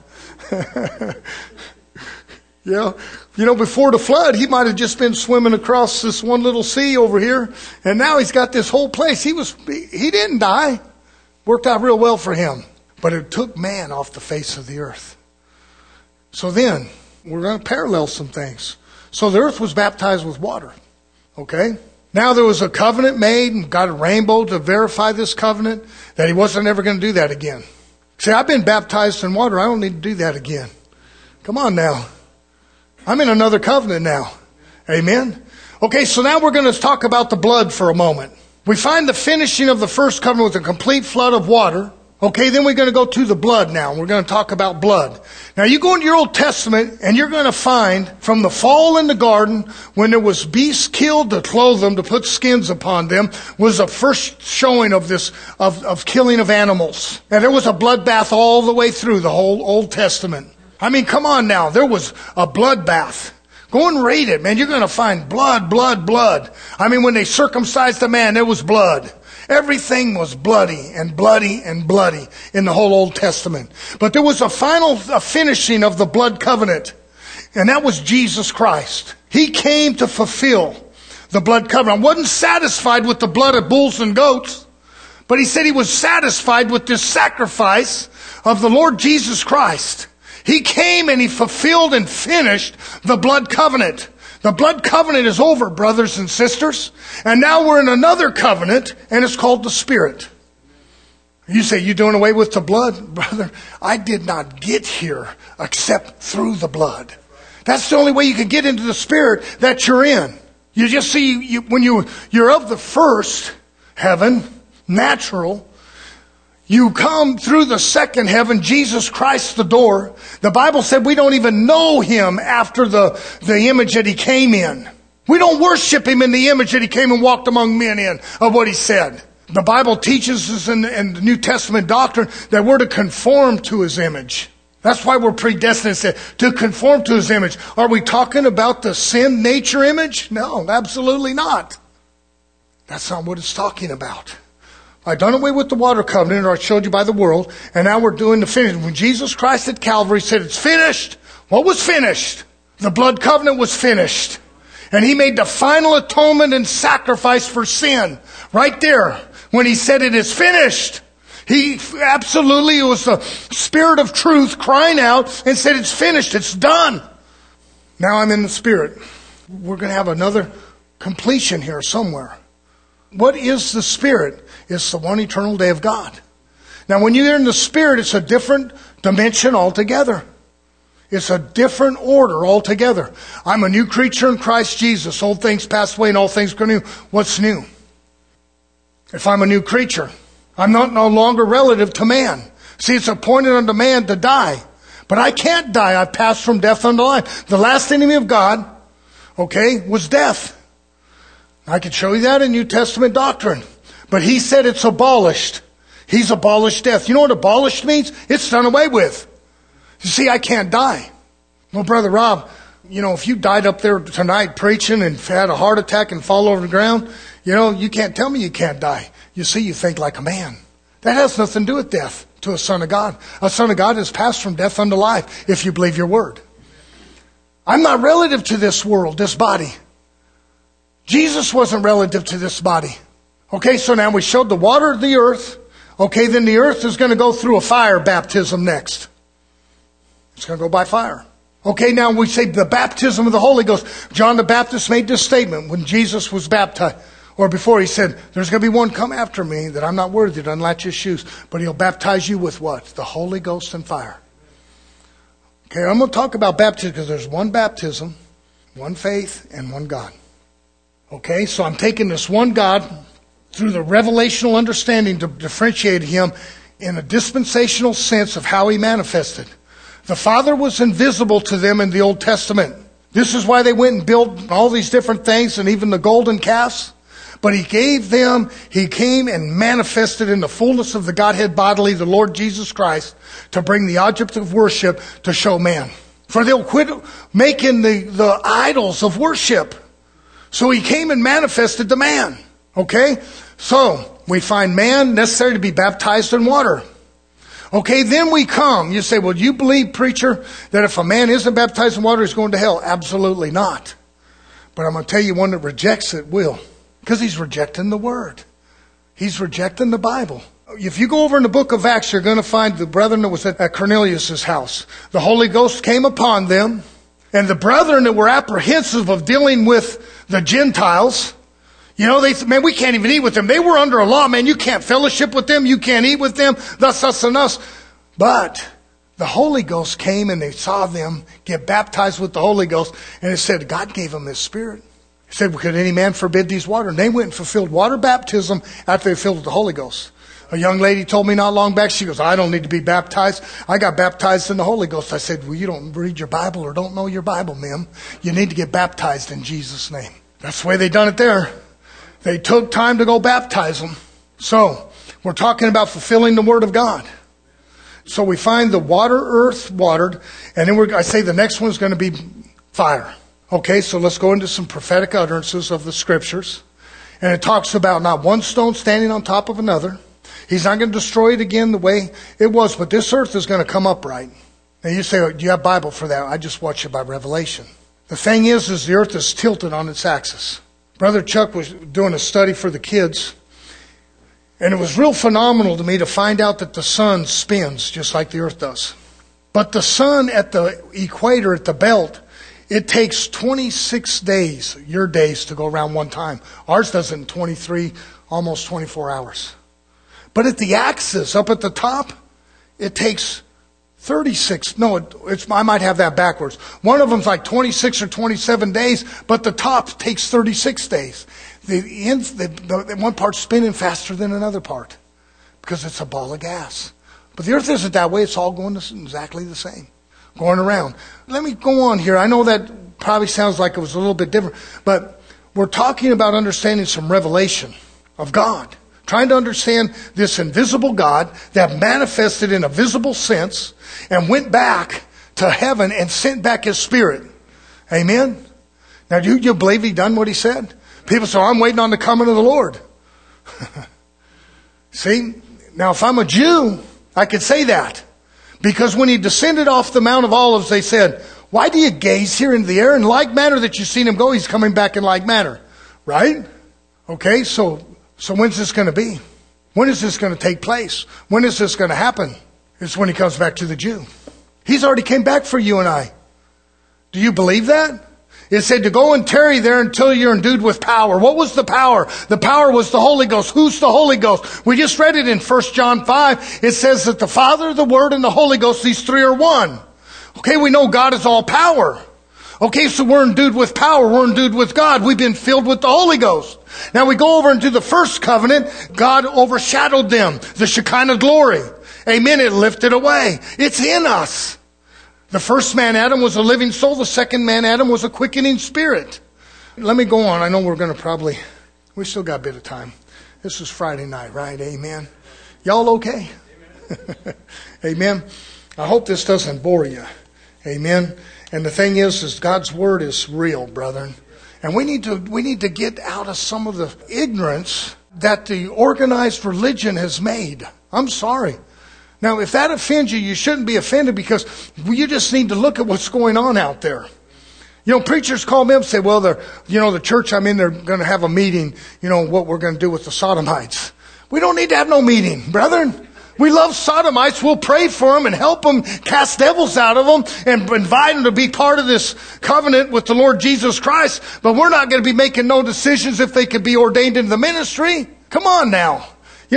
Before the flood, he might have just been swimming across this one little sea over here. And now he's got this whole place. He didn't die. Worked out real well for him. But it took man off the face of the earth. So then, we're going to parallel some things. So the earth was baptized with water. Okay? Now there was a covenant made and got a rainbow to verify this covenant that he wasn't ever going to do that again. See, I've been baptized in water. I don't need to do that again. Come on now. I'm in another covenant now. Amen? Okay, so now we're going to talk about the blood for a moment. We find the finishing of the first covenant with a complete flood of water. Okay, then we're going to go to the blood now. We're going to talk about blood. Now you go into your Old Testament and you're going to find from the fall in the garden when there was beasts killed to clothe them, to put skins upon them, was the first showing of this, of killing of animals. And there was a bloodbath all the way through the whole Old Testament. I mean, come on now. There was a bloodbath. Go and read it, man. You're going to find blood, blood, blood. I mean, when they circumcised a man, there was blood. Everything was bloody and bloody and bloody in the whole Old Testament. But there was a finishing of the blood covenant. And that was Jesus Christ. He came to fulfill the blood covenant. I wasn't satisfied with the blood of bulls and goats. But he said he was satisfied with this sacrifice of the Lord Jesus Christ. He came and he fulfilled and finished the blood covenant. The blood covenant is over, brothers and sisters. And now we're in another covenant, and it's called the Spirit. You say, you doing away with the blood? Brother, I did not get here except through the blood. That's the only way you can get into the Spirit that you're in. You just see, when you're of the first heaven, natural, you come through the second heaven, Jesus Christ the door. The Bible said we don't even know him after the image that he came in. We don't worship him in the image that he came and walked among men in, of what he said. The Bible teaches us in the New Testament doctrine that we're to conform to his image. That's why we're predestined to conform to his image. Are we talking about the sin nature image? No, absolutely not. That's not what it's talking about. I've done away with the water covenant, or I showed you by the world, and now we're doing the finish. When Jesus Christ at Calvary said, it's finished, what was finished? The blood covenant was finished. And he made the final atonement and sacrifice for sin. Right there, when he said it is finished. He absolutely, it was the Spirit of truth crying out and said, it's finished, it's done. Now I'm in the Spirit. We're going to have another completion here somewhere. What is the Spirit? It's the one eternal day of God. Now when you're in the Spirit, it's a different dimension altogether. It's a different order altogether. I'm a new creature in Christ Jesus. Old things passed away and all things are new. What's new? If I'm a new creature, I'm no longer relative to man. See, it's appointed unto man to die. But I can't die. I've passed from death unto life. The last enemy of God, was death. I could show you that in New Testament doctrine. But he said it's abolished. He's abolished death. You know what abolished means? It's done away with. You see, I can't die. Well, Brother Rob, if you died up there tonight preaching and had a heart attack and fall over the ground, you can't tell me you can't die. You see, you think like a man. That has nothing to do with death to a son of God. A son of God has passed from death unto life, if you believe your word. I'm not relative to this world, this body. Jesus wasn't relative to this body. So now we showed the water of the earth. Then the earth is going to go through a fire baptism next. It's going to go by fire. Now we say the baptism of the Holy Ghost. John the Baptist made this statement when Jesus was baptized. Or before, he said, there's going to be one come after me that I'm not worthy to unlatch his shoes. But he'll baptize you with what? The Holy Ghost and fire. I'm going to talk about baptism because there's one baptism, one faith, and one God. So I'm taking this one God through the revelational understanding to differentiate him in a dispensational sense of how he manifested. The Father was invisible to them in the Old Testament. This is why they went and built all these different things and even the golden calves. But he came and manifested in the fullness of the Godhead bodily, the Lord Jesus Christ, to bring the object of worship to show man. For they'll quit making the idols of worship. So he came and manifested the man. So we find man necessary to be baptized in water. Then we come. You say, well, do you believe, preacher, that if a man isn't baptized in water, he's going to hell? Absolutely not. But I'm going to tell you, one that rejects it will. Because he's rejecting the word. He's rejecting the Bible. If you go over in the book of Acts, you're going to find the brethren that was at Cornelius' house. The Holy Ghost came upon them. And the brethren that were apprehensive of dealing with the Gentiles, they said, man, we can't even eat with them. They were under a law, man. You can't fellowship with them. You can't eat with them. Thus, us, and us. But the Holy Ghost came and they saw them get baptized with the Holy Ghost. And it said God gave them His Spirit. He said, could any man forbid these water? And they went and fulfilled water baptism after they filled with the Holy Ghost. A young lady told me not long back, she goes, I don't need to be baptized. I got baptized in the Holy Ghost. I said, well, you don't read your Bible or don't know your Bible, ma'am. You need to get baptized in Jesus' name. That's the way they done it there. They took time to go baptize them. So, we're talking about fulfilling the Word of God. So we find the water, earth, watered, and then I say the next one's going to be fire. Okay, so let's go into some prophetic utterances of the Scriptures. And it talks about not one stone standing on top of another. He's not going to destroy it again the way it was, but this earth is going to come upright. And you say, do you have a Bible for that? I just watch it by revelation. The thing is the earth is tilted on its axis. Brother Chuck was doing a study for the kids, and it was real phenomenal to me to find out that the sun spins just like the earth does. But the sun at the equator, at the belt, it takes 26 days, your days, to go around one time. Ours does it in 23, almost 24 hours. But at the axis, up at the top, it takes 36. No, I might have that backwards. One of them's like 26 or 27 days, but the top takes 36 days. The one part's spinning faster than another part because it's a ball of gas. But the earth isn't that way. It's all going exactly the same, going around. Let me go on here. I know that probably sounds like it was a little bit different, but we're talking about understanding some revelation of God. Trying to understand this invisible God that manifested in a visible sense and went back to heaven and sent back His Spirit. Amen? Now, do you believe He done what He said? People say, I'm waiting on the coming of the Lord. See? Now, if I'm a Jew, I could say that. Because when He descended off the Mount of Olives, they said, why do you gaze here into the air? In like manner that you've seen Him go, He's coming back in like manner. Right? Okay, so when's this going to be? When is this going to take place? When is this going to happen? It's when He comes back to the Jew. He's already came back for you and I. Do you believe that? It said to go and tarry there until you're endued with power. What was the power? The power was the Holy Ghost. Who's the Holy Ghost? We just read it in 1 John 5. It says that the Father, the Word, and the Holy Ghost, these three are one. Okay, we know God is all power. Okay, so we're endued with power. We're endued with God. We've been filled with the Holy Ghost. Now we go over into the first covenant. God overshadowed them. The Shekinah glory. Amen. It lifted away. It's in us. The first man, Adam, was a living soul. The second man, Adam, was a quickening spirit. Let me go on. I know we still got a bit of time. This is Friday night, right? Amen. Y'all okay? Amen. Amen. I hope this doesn't bore you. Amen. And the thing is God's Word is real, brethren. And we need to get out of some of the ignorance that the organized religion has made. I'm sorry. Now, if that offends you, you shouldn't be offended because you just need to look at what's going on out there. You know, preachers call me up and say, well, the church I'm in, they're going to have a meeting, what we're going to do with the sodomites. We don't need to have no meeting, brethren. We love sodomites. We'll pray for them and help them cast devils out of them and invite them to be part of this covenant with the Lord Jesus Christ. But we're not going to be making no decisions if they could be ordained into the ministry. Come on now.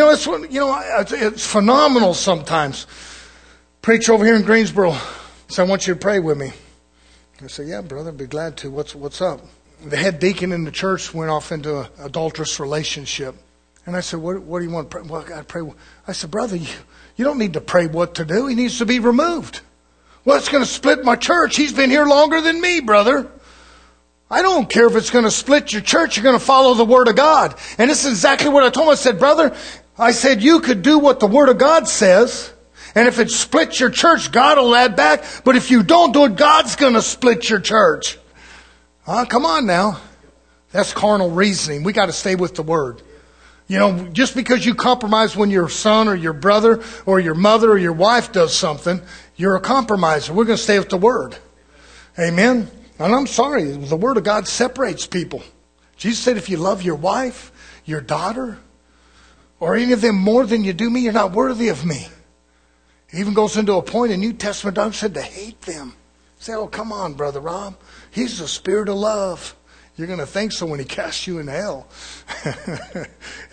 It's phenomenal sometimes. Preacher over here in Greensboro said, I want you to pray with me. I said, yeah, brother, I'd be glad to. What's up? The head deacon in the church went off into an adulterous relationship. And I said, what do you want to pray? Well, I got to pray. I said, brother, you don't need to pray what to do. He needs to be removed. Well, it's going to split my church. He's been here longer than me, brother. I don't care if it's going to split your church. You're going to follow the Word of God. And this is exactly what I told him. I said, brother, you could do what the Word of God says. And if it splits your church, God will add back. But if you don't do it, God's going to split your church. Come on now. That's carnal reasoning. We got to stay with the Word. Just because you compromise when your son or your brother or your mother or your wife does something, you're a compromiser. We're going to stay with the Word. Amen. And I'm sorry, the Word of God separates people. Jesus said, if you love your wife, your daughter, or any of them more than you do me, you're not worthy of me. It even goes into a point in New Testament, Doug said to hate them. Say, oh, come on, Brother Rob. He's the Spirit of love. You're going to think so when He casts you in hell.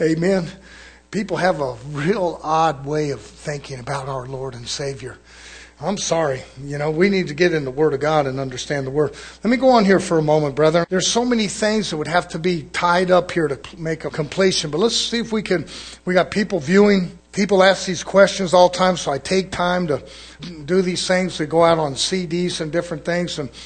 Amen. People have a real odd way of thinking about our Lord and Savior. I'm sorry. We need to get in the Word of God and understand the Word. Let me go on here for a moment, brother. There's so many things that would have to be tied up here to make a completion. But let's see if we got people viewing. People ask these questions all the time, so I take time to do these things. We go out on CDs and different things. And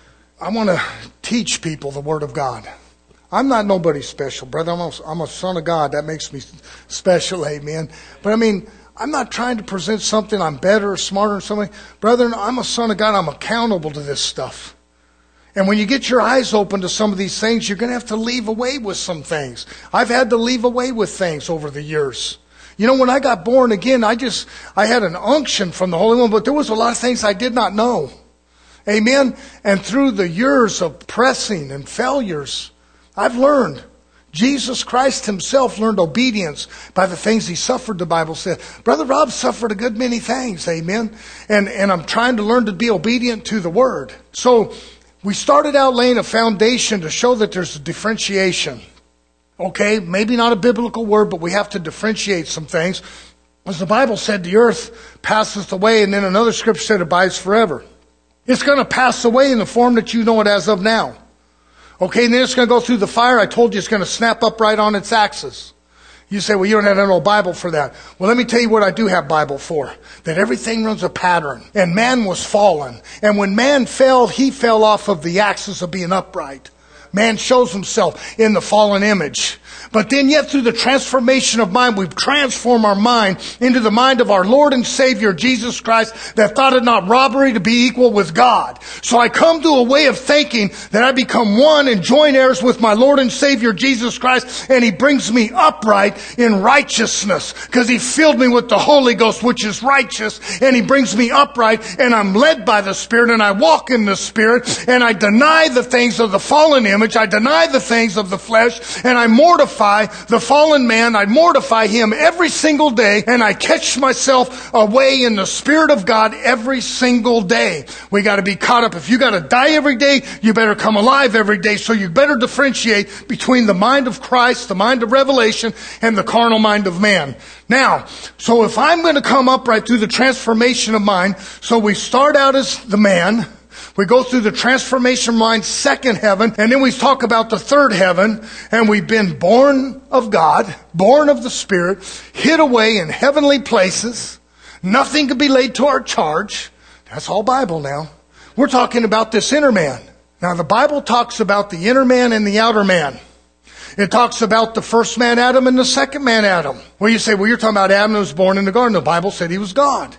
I want to teach people the Word of God. I'm not nobody special, brother. I'm a son of God. That makes me special, amen. But I'm not trying to present something I'm better or smarter or something. Brethren, I'm a son of God. I'm accountable to this stuff. And when you get your eyes open to some of these things, you're going to have to leave away with some things. I've had to leave away with things over the years. When I got born again, I had an unction from the Holy One, but there was a lot of things I did not know. Amen? And through the years of pressing and failures, I've learned. Jesus Christ himself learned obedience by the things he suffered, the Bible said. Brother Rob suffered a good many things, amen? And I'm trying to learn to be obedient to the Word. So we started out laying a foundation to show that there's a differentiation. Okay, maybe not a biblical word, but we have to differentiate some things. As the Bible said, the earth passeth away, and then another scripture said abides forever. It's going to pass away in the form that you know it as of now. Okay, and then it's going to go through the fire. I told you it's going to snap up right on its axis. You say, well, you don't have no Bible for that. Well, let me tell you what I do have Bible for. That everything runs a pattern. And man was fallen. And when man fell, he fell off of the axis of being upright. Man shows himself in the fallen image. But then yet through the transformation of mind, we've transformed our mind into the mind of our Lord and Savior, Jesus Christ, that thought it not robbery to be equal with God. So I come to a way of thinking that I become one and joint heirs with my Lord and Savior, Jesus Christ, and He brings me upright in righteousness, because He filled me with the Holy Ghost, which is righteous, and He brings me upright, and I'm led by the Spirit, and I walk in the Spirit, and I deny the things of the fallen image, I deny the things of the flesh, and I mortify the fallen man. I mortify him every single day, and I catch myself away in the Spirit of God every single day. We got to be caught up. If you got to die every day, you better come alive every day. So you better differentiate between the mind of Christ, the mind of revelation, and the carnal mind of man. Now, so if I'm going to come upright through the transformation of mind, so we start out as the man, we go through the transformation of mind, second heaven, and then we talk about the third heaven, and we've been born of God, born of the Spirit, hid away in heavenly places. Nothing can be laid to our charge. That's all Bible now. We're talking about this inner man. Now the Bible talks about the inner man and the outer man. It talks about the first man Adam and the second man Adam. Well, you say, well, you're talking about Adam who was born in the garden. The Bible said he was God.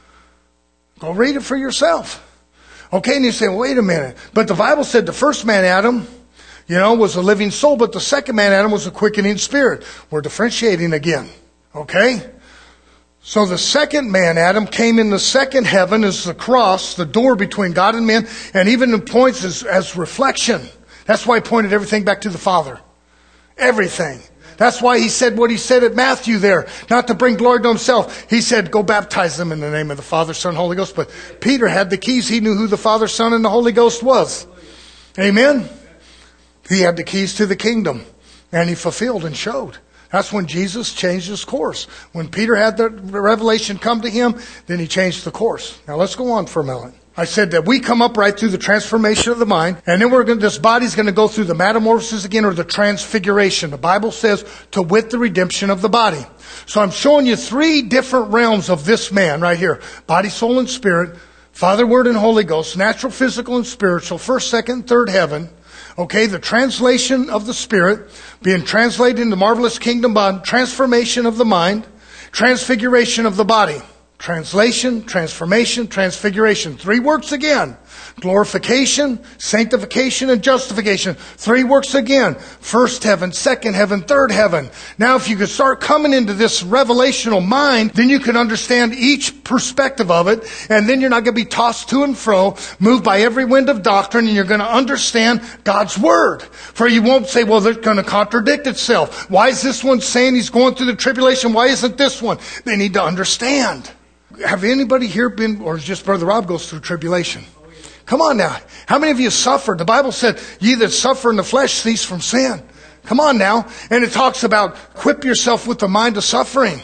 Go read it for yourself. Okay, and you say, well, wait a minute. But the Bible said the first man, Adam, was a living soul, but the second man, Adam, was a quickening spirit. We're differentiating again. Okay? So the second man, Adam, came in the second heaven as the cross, the door between God and men, and even points as reflection. That's why he pointed everything back to the Father. Everything. That's why he said what he said at Matthew there, not to bring glory to himself. He said, go baptize them in the name of the Father, Son, Holy Ghost. But Peter had the keys. He knew who the Father, Son, and the Holy Ghost was. Amen? He had the keys to the kingdom. And he fulfilled and showed. That's when Jesus changed his course. When Peter had the revelation come to him, then he changed the course. Now let's go on for a minute. I said that we come up right through the transformation of the mind, and then this body's going to go through the metamorphosis again, or the transfiguration. The Bible says to wit the redemption of the body. So I'm showing you 3 different realms of this man right here. Body, soul, and spirit. Father, Word, and Holy Ghost. Natural, physical, and spiritual. First, second, third heaven. Okay, the translation of the spirit being translated into marvelous kingdom bond. Transformation of the mind. Transfiguration of the body. Translation, transformation, transfiguration. 3 works again. Glorification, sanctification, and justification. 3 works again. First heaven, second heaven, third heaven. Now if you could start coming into this revelational mind, then you can understand each perspective of it, and then you're not going to be tossed to and fro, moved by every wind of doctrine, and you're going to understand God's Word. For you won't say, well, it's going to contradict itself. Why is this one saying he's going through the tribulation? Why isn't this one? They need to understand. Have anybody here been, or just Brother Rob goes through tribulation? Come on now. How many of you suffered? The Bible said, ye that suffer in the flesh cease from sin. Come on now. And it talks about equip yourself with the mind of suffering.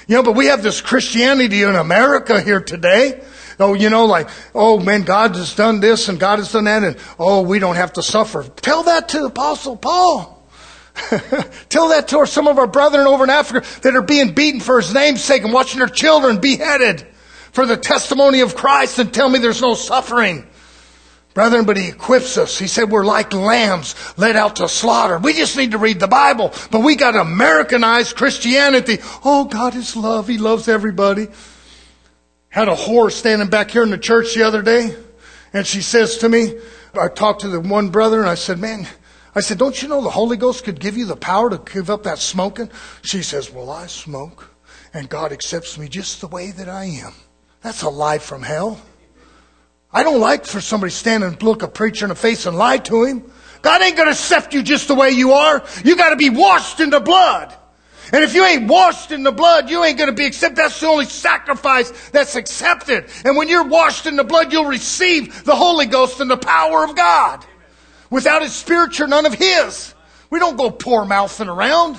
But we have this Christianity in America here today. Oh, like, oh man, God has done this and God has done that, and oh, we don't have to suffer. Tell that to Apostle Paul. Tell that to some of our brethren over in Africa that are being beaten for his name's sake and watching their children beheaded for the testimony of Christ, and tell me there's no suffering. Brethren, but he equips us. He said we're like lambs led out to slaughter. We just need to read the Bible. But we got Americanized Christianity. Oh, God is love. He loves everybody. Had a whore standing back here in the church the other day. And she says to me, I talked to the one brother and I said, don't you know the Holy Ghost could give you the power to give up that smoking? She says, well, I smoke and God accepts me just the way that I am. That's a lie from hell. I don't like for somebody to stand and look a preacher in the face and lie to him. God ain't going to accept you just the way you are. You got to be washed in the blood. And if you ain't washed in the blood, you ain't going to be accepted. That's the only sacrifice that's accepted. And when you're washed in the blood, you'll receive the Holy Ghost and the power of God. Without His Spirit, you're none of His. We don't go poor mouthing around.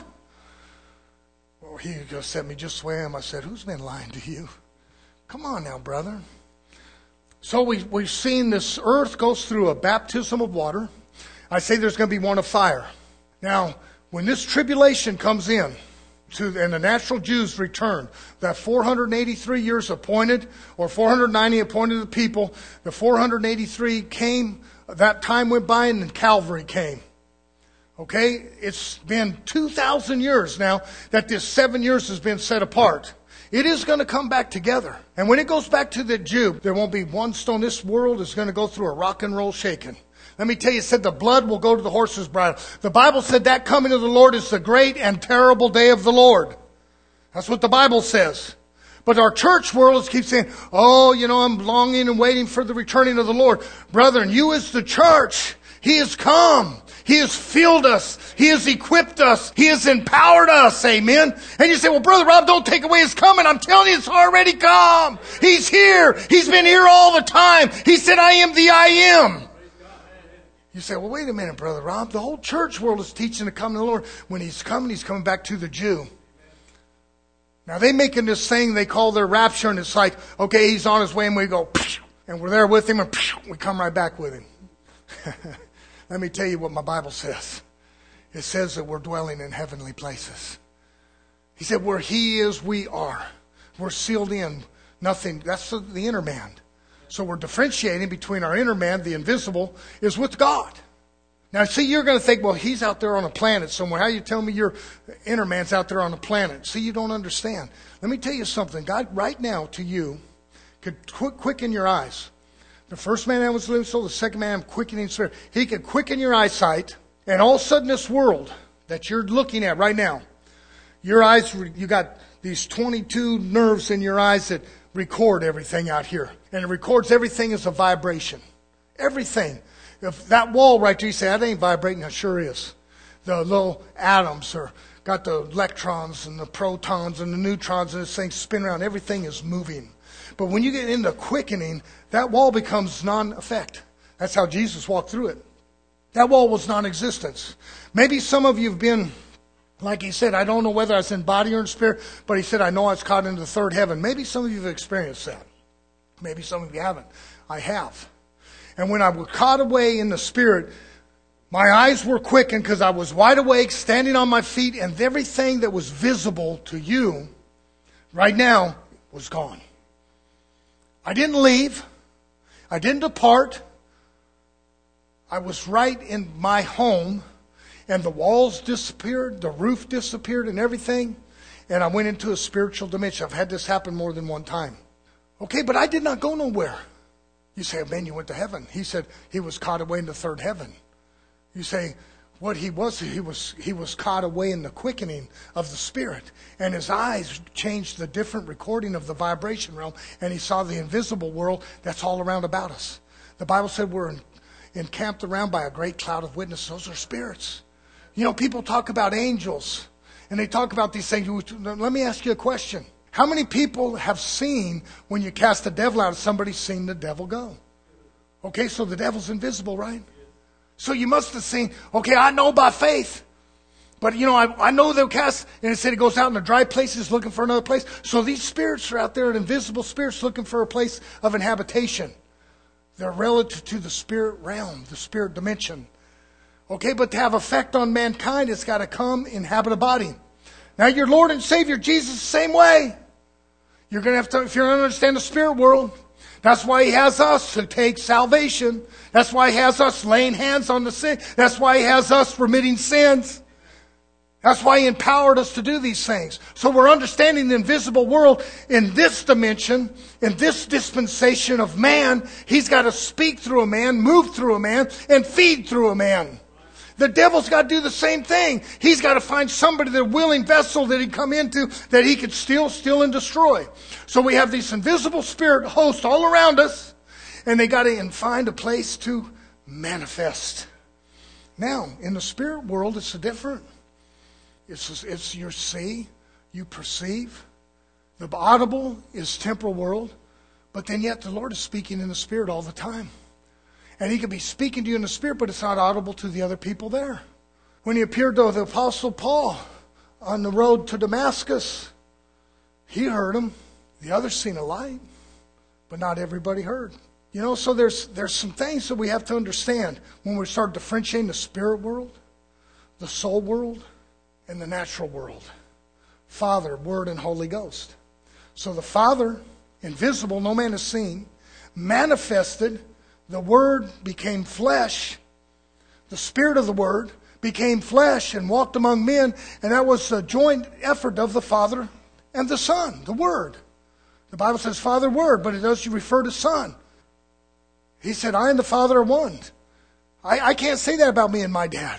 Well, He just said me just the way I am. I said, who's been lying to you? Come on now, brother. So we've seen this earth goes through a baptism of water. I say there's going to be one of fire. Now, when this tribulation comes in, and the natural Jews return, that 483 years appointed, or 490 appointed the people, the 483 came, that time went by, and then Calvary came. Okay? It's been 2,000 years now that this 7 years has been set apart. It is going to come back together. And when it goes back to the Jew, there won't be one stone. This world is going to go through a rock and roll shaking. Let me tell you, it said the blood will go to the horse's bridle. The Bible said that coming of the Lord is the great and terrible day of the Lord. That's what the Bible says. But our church world keeps saying, oh, I'm longing and waiting for the returning of the Lord. Brethren, you as the church, He has come. He has filled us. He has equipped us. He has empowered us. Amen. And you say, well, Brother Rob, don't take away His coming. I'm telling you, it's already come. He's here. He's been here all the time. He said, I am the I am. You say, well, wait a minute, Brother Rob. The whole church world is teaching the coming of the Lord. When He's coming back to the Jew. Now, they making this thing they call their rapture, and it's like, okay, He's on His way, and we go, and we're there with Him, and we come right back with Him. Let me tell you what my Bible says. It says that we're dwelling in heavenly places. He said, where He is, we are. We're sealed in. Nothing. That's the inner man. So we're differentiating between our inner man, the invisible, is with God. Now, see, you're going to think, well, He's out there on a planet somewhere. How you tell me your inner man's out there on a planet? See, you don't understand. Let me tell you something. God, right now, to you, could quicken your eyes. The first man was living soul, the second man quickening spirit. He could quicken your eyesight, and all of a sudden this world that you're looking at right now, your eyes, you got these 22 nerves in your eyes that record everything out here. And it records everything as a vibration. Everything. If that wall right there, you say, that ain't vibrating, it sure is. The little atoms are got the electrons and the protons and the neutrons, and this thing spin around. Everything is moving. But when you get into quickening, that wall becomes non-effect. That's how Jesus walked through it. That wall was non-existence. Maybe some of you have been, like He said, I don't know whether I was in body or in spirit, but He said, I know I was caught into the third heaven. Maybe some of you have experienced that. Maybe some of you haven't. I have. And when I was caught away in the spirit, my eyes were quickened because I was wide awake, standing on my feet, and everything that was visible to you right now was gone. I didn't leave. I didn't depart. I was right in my home, and the walls disappeared, the roof disappeared, and everything. And I went into a spiritual dimension. I've had this happen more than one time. Okay, but I did not go nowhere. You say, man, you went to heaven. He said he was caught away in the third heaven. You say, what he was caught away in the quickening of the Spirit. And his eyes changed the different recording of the vibration realm. And he saw the invisible world that's all around about us. The Bible said we're encamped around by a great cloud of witnesses. Those are spirits. People talk about angels. And they talk about these things. Let me ask you a question. How many people have seen when you cast the devil out, somebody's seen the devil go? Okay, so the devil's invisible, right? So you must have seen, okay, I know by faith. But, I know they'll cast, and it said it goes out in the dry places looking for another place. So these spirits are out there, invisible spirits looking for a place of inhabitation. They're relative to the spirit realm, the spirit dimension. Okay, but to have effect on mankind, it's got to come, inhabit a body. Now your Lord and Savior, Jesus, the same way. You're going to have to, if you're going to understand the spirit world, that's why He has us to take salvation. That's why He has us laying hands on the sick. That's why He has us remitting sins. That's why He empowered us to do these things. So we're understanding the invisible world in this dimension, in this dispensation of man. He's got to speak through a man, move through a man, and feed through a man. The devil's got to do the same thing. He's got to find somebody, the willing vessel that he'd come into, that he could steal, and destroy. So we have these invisible spirit hosts all around us, and they got to find a place to manifest. Now, in the spirit world, it's different. It's you see, you perceive. The audible is temporal world, but then yet the Lord is speaking in the spirit all the time. And He could be speaking to you in the spirit, but it's not audible to the other people there. When He appeared to the Apostle Paul on the road to Damascus, he heard Him. The others seen a light, but not everybody heard. So there's some things that we have to understand when we start differentiating the spirit world, the soul world, and the natural world. Father, Word, and Holy Ghost. So the Father, invisible, no man has seen, manifested. The Word became flesh. The Spirit of the Word became flesh and walked among men. And that was a joint effort of the Father and the Son, the Word. The Bible says Father, Word, but it does refer to Son. He said, I and the Father are one. I can't say that about me and my dad.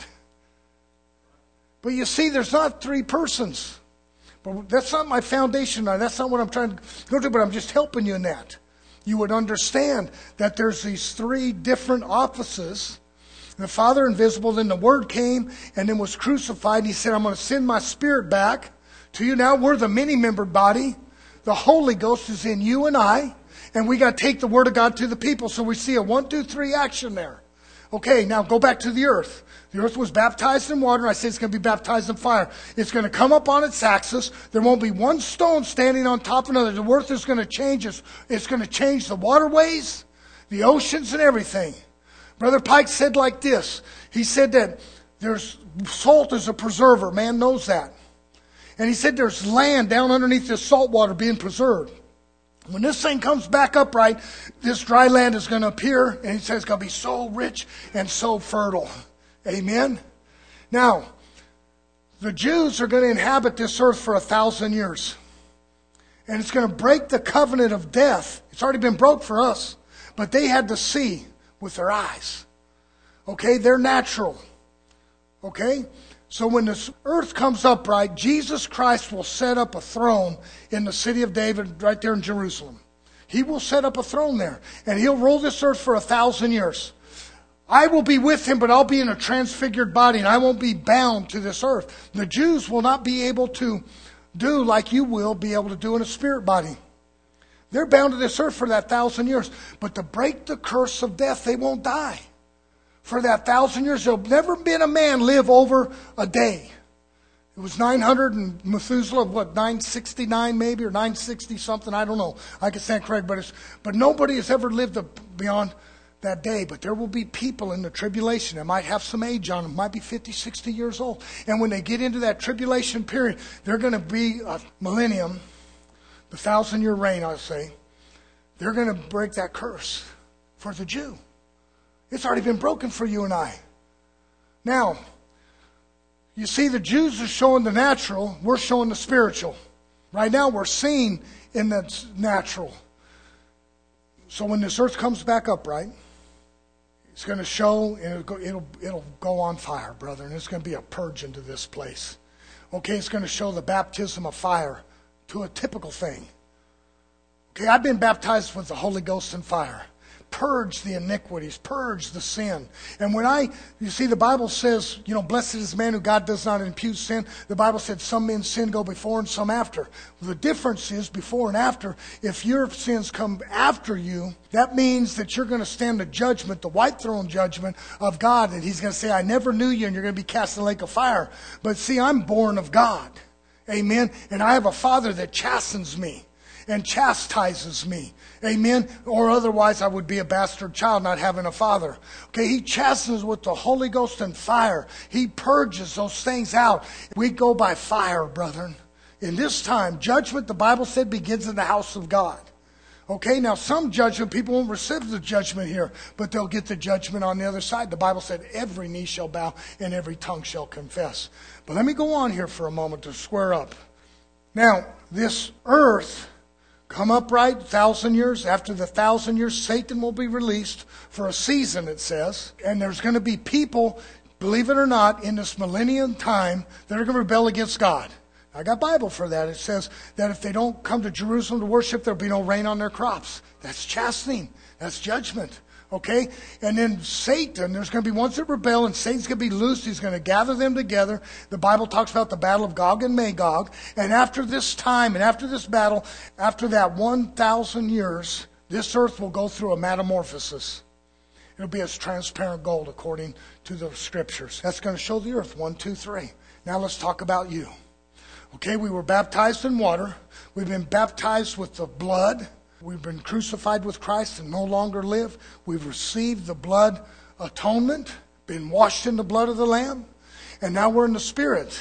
But you see, there's not three persons. But that's not my foundation. That's not what I'm trying to go to, but I'm just helping you in that. You would understand that there's these three different offices. The Father invisible, then the Word came and then was crucified. And He said, I'm going to send my Spirit back to you. Now we're the many-membered body. The Holy Ghost is in you and I. And we got to take the Word of God to the people. So we see a 1, 2, 3 action there. Okay, now go back to the earth. The earth was baptized in water. I said it's going to be baptized in fire. It's going to come up on its axis. There won't be one stone standing on top of another. The earth is going to change. It's going to change the waterways, the oceans, and everything. Brother Pike said like this. He said that there's salt is a preserver. Man knows that. And he said there's land down underneath this salt water being preserved. When this thing comes back upright, this dry land is going to appear. And he says it's going to be so rich and so fertile. Amen. Now, the Jews are going to inhabit this earth for 1,000 years. And it's going to break the covenant of death. It's already been broke for us. But they had to see with their eyes. Okay, they're natural. Okay? So when this earth comes upright, Jesus Christ will set up a throne in the city of David right there in Jerusalem. He will set up a throne there. And He'll rule this earth for 1,000 years. I will be with Him, but I'll be in a transfigured body, and I won't be bound to this earth. The Jews will not be able to do like you will be able to do in a spirit body. They're bound to this earth for that 1,000 years. But to break the curse of death, they won't die. For that 1,000 years, there'll never been a man live over a day. It was 900 and Methuselah, 969 maybe, or 960 something, I don't know. I can stand corrected, but nobody has ever lived beyond that day. But there will be people in the tribulation that might have some age on them, might be 50, 60 years old. And when they get into that tribulation period, they're going to be a millennium, the 1,000-year reign, I'll say. They're going to break that curse for the Jew. It's already been broken for you and I. Now, you see, the Jews are showing the natural, we're showing the spiritual. Right now, we're seeing in the natural. So when this earth comes back upright, it's going to show, and it'll go on fire, brother, and it's going to be a purge into this place. Okay, it's going to show the baptism of fire to a typical thing. Okay, I've been baptized with the Holy Ghost and fire. purge the iniquities, purge the sin. And you see the Bible says, blessed is the man who God does not impute sin. The Bible said some men's sin go before and some after. The difference is before and after. If your sins come after you, that means that you're going to stand the judgment, the white throne judgment of God. And he's going to say, I never knew you, and you're going to be cast in the lake of fire. But see, I'm born of God. Amen. And I have a Father that chastens me and chastises me. Amen. Or otherwise I would be a bastard child not having a father. Okay, he chastens with the Holy Ghost and fire. He purges those things out. We go by fire, brethren. In this time, judgment, the Bible said, begins in the house of God. Okay, now some judgment, people won't receive the judgment here, but they'll get the judgment on the other side. The Bible said every knee shall bow and every tongue shall confess. But let me go on here for a moment to square up. Now, this earth come upright 1,000 years. After the 1,000 years, Satan will be released for a season, it says. And there's going to be people, believe it or not, in this millennium time that are going to rebel against God. I got Bible for that. It says that if they don't come to Jerusalem to worship, there'll be no rain on their crops. That's chastening. That's judgment. Okay? And then Satan, there's going to be ones that rebel, and Satan's going to be loosed. He's going to gather them together. The Bible talks about the battle of Gog and Magog. And after this time, and after this battle, after that 1,000 years, this earth will go through a metamorphosis. It'll be as transparent gold according to the scriptures. That's going to show the earth. 1, 2, 3. Now let's talk about you. Okay, we were baptized in water. We've been baptized with the blood. We've been crucified with Christ and no longer live. We've received the blood atonement, been washed in the blood of the Lamb, and now we're in the Spirit.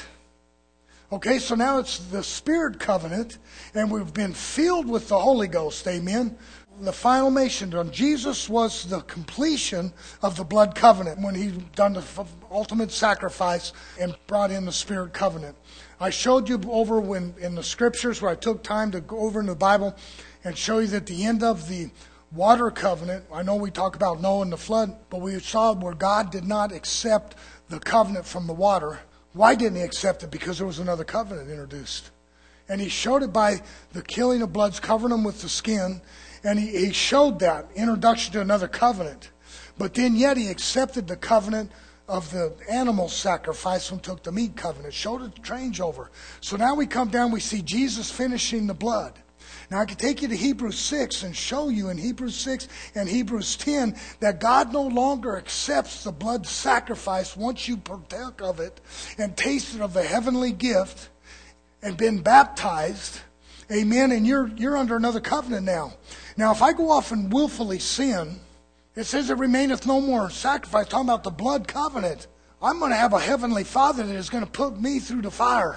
Okay, so now it's the Spirit covenant, and we've been filled with the Holy Ghost. Amen. The final mention on Jesus was the completion of the blood covenant when he done the ultimate sacrifice and brought in the Spirit covenant. I showed you over in the scriptures where I took time to go over in the Bible and show you that the end of the water covenant, I know we talk about Noah and the flood, but we saw where God did not accept the covenant from the water. Why didn't he accept it? Because there was another covenant introduced. And he showed it by the killing of bloods, covering them with the skin. And he showed that introduction to another covenant. But then yet he accepted the covenant of the animal sacrifice and took the meat covenant. Showed a changeover. So now we come down, we see Jesus finishing the blood. Now I can take you to Hebrews 6 and show you in Hebrews 6 and Hebrews 10 that God no longer accepts the blood sacrifice once you partake of it and tasted of the heavenly gift and been baptized. Amen. And you're under another covenant now. Now if I go off and willfully sin, it says it remaineth no more sacrifice, talking about the blood covenant. I'm going to have a heavenly Father that is going to put me through the fire.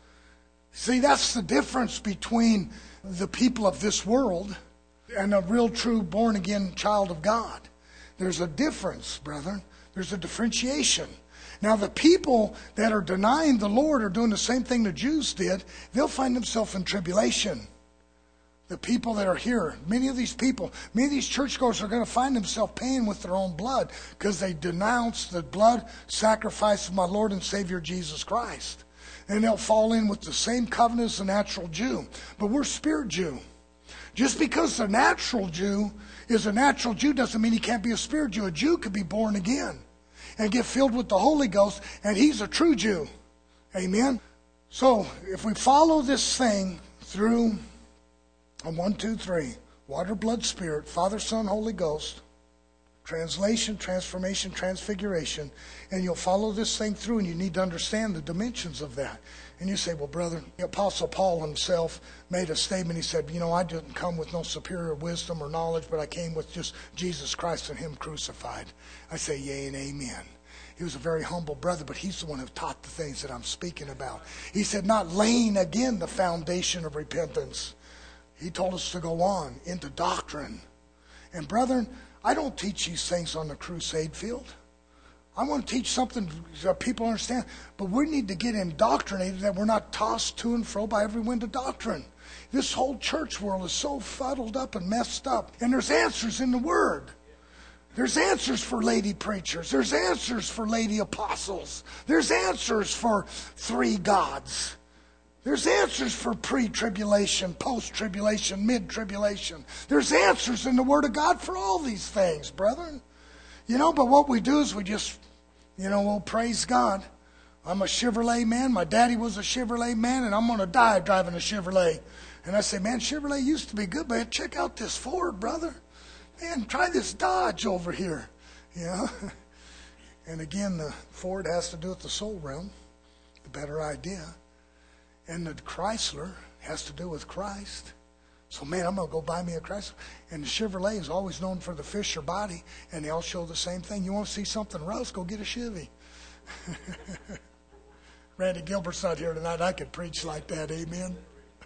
See, that's the difference between the people of this world and a real true born again child of God. There's a difference, brethren. There's a differentiation. Now the people that are denying the Lord are doing the same thing the Jews did. They'll find themselves in tribulation. The people that are here, many of these churchgoers are going to find themselves paying with their own blood because they denounce the blood sacrifice of my Lord and Savior Jesus Christ. And they'll fall in with the same covenant as the natural Jew. But we're spirit Jew. Just because the natural Jew is a natural Jew doesn't mean he can't be a spirit Jew. A Jew could be born again and get filled with the Holy Ghost, and he's a true Jew. Amen? So, if we follow this thing through 1, 2, 3, water, blood, spirit, Father, Son, Holy Ghost, translation, transformation, transfiguration, and you'll follow this thing through, and you need to understand the dimensions of that. And you say, well, brother, the Apostle Paul himself made a statement. He said, I didn't come with no superior wisdom or knowledge, but I came with just Jesus Christ and him crucified. I say, yea and amen. He was a very humble brother, but he's the one who taught the things that I'm speaking about. He said, not laying again the foundation of repentance. He told us to go on into doctrine. And brethren, I don't teach these things on the crusade field. I want to teach something that people understand. But we need to get indoctrinated that we're not tossed to and fro by every wind of doctrine. This whole church world is so fuddled up and messed up. And there's answers in the Word. There's answers for lady preachers. There's answers for lady apostles. There's answers for 3 gods. There's answers for pre-tribulation, post-tribulation, mid-tribulation. There's answers in the Word of God for all these things, brethren. But what we do is we just, we'll praise God. I'm a Chevrolet man. My daddy was a Chevrolet man, and I'm going to die driving a Chevrolet. And I say, man, Chevrolet used to be good, but check out this Ford, brother. Man, try this Dodge over here. And again, the Ford has to do with the soul realm, the better idea. And the Chrysler has to do with Christ. So, man, I'm going to go buy me a Chrysler. And the Chevrolet is always known for the Fisher body, and they all show the same thing. You want to see something rough, go get a Chevy. Randy Gilbert's not here tonight. I could preach like that, amen?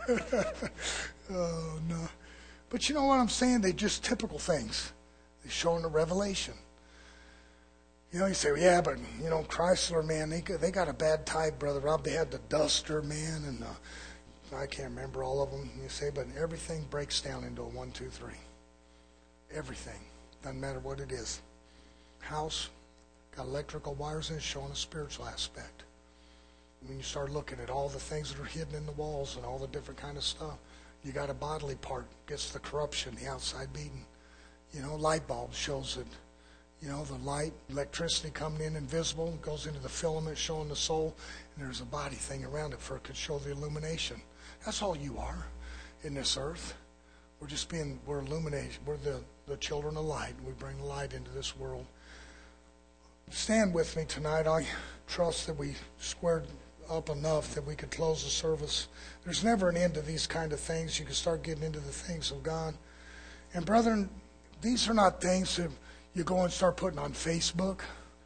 Oh, no. But you know what I'm saying? They're just typical things. They're showing the revelation. You say, well, yeah, but, Chrysler, man, they got a bad type, Brother Rob. They had the Duster, man, and I can't remember all of them. You say, but everything breaks down into a 1, 2, 3. Everything. Doesn't matter what it is. House, got electrical wires in it showing a spiritual aspect. When you start looking at all the things that are hidden in the walls and all the different kind of stuff, you got a bodily part, gets the corruption, the outside beating. Light bulb shows it. The light, electricity coming in invisible, goes into the filament showing the soul, and there's a body thing around it for it could show the illumination. That's all you are in this earth. We're illuminated. We're the children of light. We bring light into this world. Stand with me tonight. I trust that we squared up enough that we could close the service. There's never an end to these kind of things. You can start getting into the things of God. And brethren, these are not things that you go and start putting on Facebook.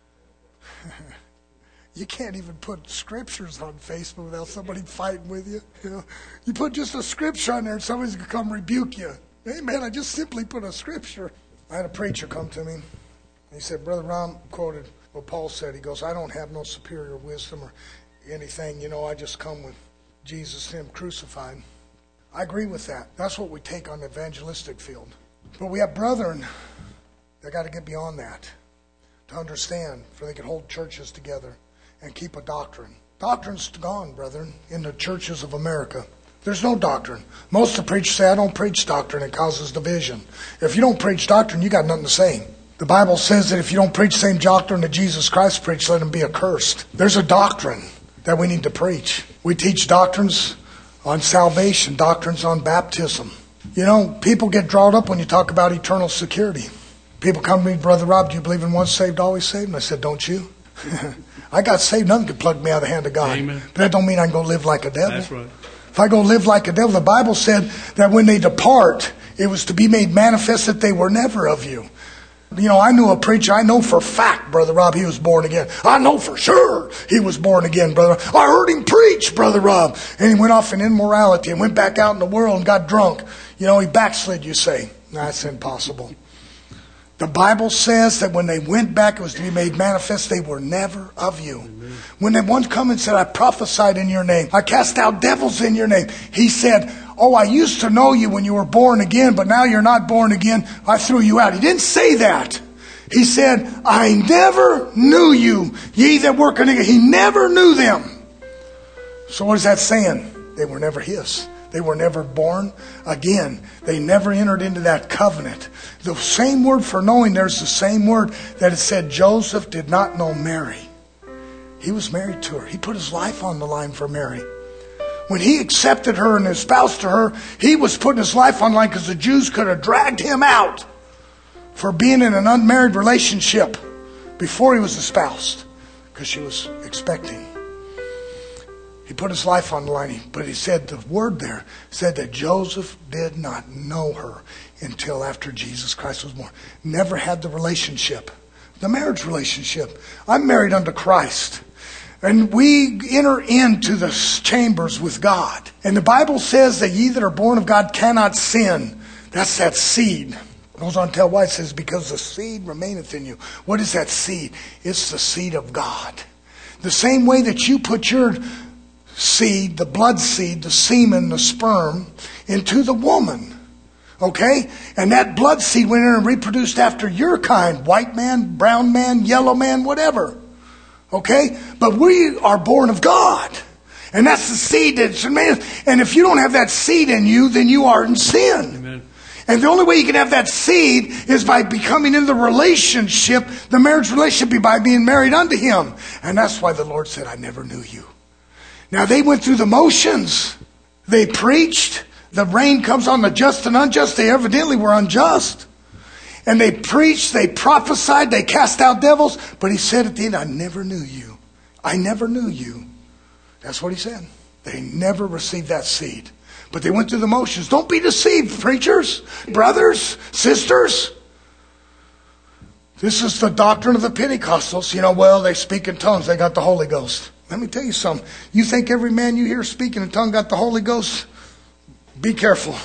You can't even put scriptures on Facebook without somebody fighting with you. You put just a scripture on there and somebody's going to come rebuke you. Hey, man, I just simply put a scripture. I had a preacher come to me. He said, Brother Ron quoted what Paul said. He goes, I don't have no superior wisdom or anything. I just come with Jesus and Him crucified. I agree with that. That's what we take on the evangelistic field. But we have brethren that got to get beyond that to understand, for they can hold churches together and keep a doctrine. Doctrine's gone, brethren, in the churches of America. There's no doctrine. Most of the preachers say, I don't preach doctrine. It causes division. If you don't preach doctrine, you got nothing to say. The Bible says that if you don't preach the same doctrine that Jesus Christ preached, let him be accursed. There's a doctrine that we need to preach. We teach doctrines on salvation, doctrines on baptism. People get drawn up when you talk about eternal security. People come to me, Brother Rob, do you believe in once saved, always saved? And I said, don't you? I got saved, nothing could plug me out of the hand of God. Amen. But that don't mean I can go live like a devil. That's right. If I go live like a devil, the Bible said that when they depart, it was to be made manifest that they were never of you. I knew a preacher. I know for a fact, Brother Rob, he was born again. I know for sure he was born again, brother. I heard him preach, Brother Rob. And he went off in immorality and went back out in the world and got drunk. He backslid, you say. That's impossible. The Bible says that when they went back, it was to be made manifest they were never of you. Amen. When they once come and said, I prophesied in your name, I cast out devils in your name, he said, oh, I used to know you when you were born again, but now you're not born again. I threw you out. He didn't say that. He said, I never knew you, ye that work iniquity. He never knew them. So what is that saying? They were never his. They were never born again. They never entered into that covenant. The same word for knowing, there's the same word that it said Joseph did not know Mary. He was married to her. He put his life on the line for Mary. When he accepted her and espoused to her, he was putting his life on the line because the Jews could have dragged him out for being in an unmarried relationship before he was espoused because she was expecting. He put his life on the line, but he said the word there said that Joseph did not know her until after Jesus Christ was born. Never had the relationship, the marriage relationship. I'm married unto Christ. And we enter into the chambers with God. And the Bible says that ye that are born of God cannot sin. That's that seed. It goes on to tell why. It says, because the seed remaineth in you. What is that seed? It's the seed of God. The same way that you put your seed, the blood seed, the semen, the sperm, into the woman. Okay? And that blood seed went in and reproduced after your kind. White man, brown man, yellow man, whatever. Okay? But we are born of God. And that's the seed that's in man. And if you don't have that seed in you, then you are in sin. Amen. And the only way you can have that seed is by becoming in the relationship, the marriage relationship, by being married unto Him. And that's why the Lord said, I never knew you. Now they went through the motions. They preached. The rain comes on the just and unjust. They evidently were unjust. And they preached, they prophesied, they cast out devils. But He said at the end, I never knew you. I never knew you. That's what He said. They never received that seed. But they went through the motions. Don't be deceived, preachers, brothers, sisters. This is the doctrine of the Pentecostals. Well, they speak in tongues. They got the Holy Ghost. Let me tell you something. You think every man you hear speaking in tongue got the Holy Ghost? Be careful.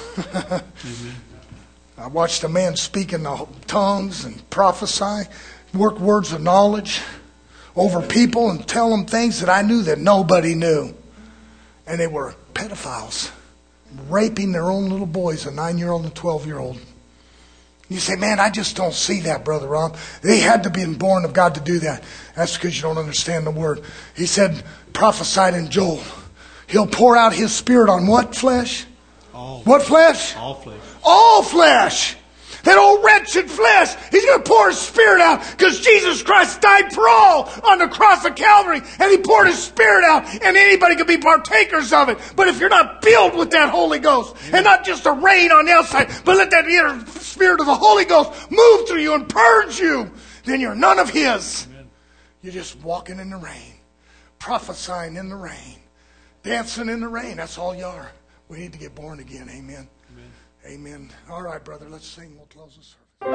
I watched a man speak in the tongues and prophesy, work words of knowledge over people and tell them things that I knew that nobody knew. And they were pedophiles, raping their own little boys, a 9-year-old and a 12-year-old. You say, man, I just don't see that, Brother Rob. They had to be born of God to do that. That's because you don't understand the word. He said, prophesied in Joel. He'll pour out His Spirit on what flesh? All. What flesh? All flesh. All flesh. That old wretched flesh. He's going to pour His Spirit out because Jesus Christ died for all on the cross of Calvary. And He poured His Spirit out and anybody can be partakers of it. But if you're not filled with that Holy Ghost and not just a rain on the outside, but let that inner Spirit of the Holy Ghost move through you and purge you, then you're none of His. Amen. You're just walking in the rain, prophesying in the rain, dancing in the rain. That's all you are. We need to get born again. Amen. Amen. All right, brother, let's sing. We'll close the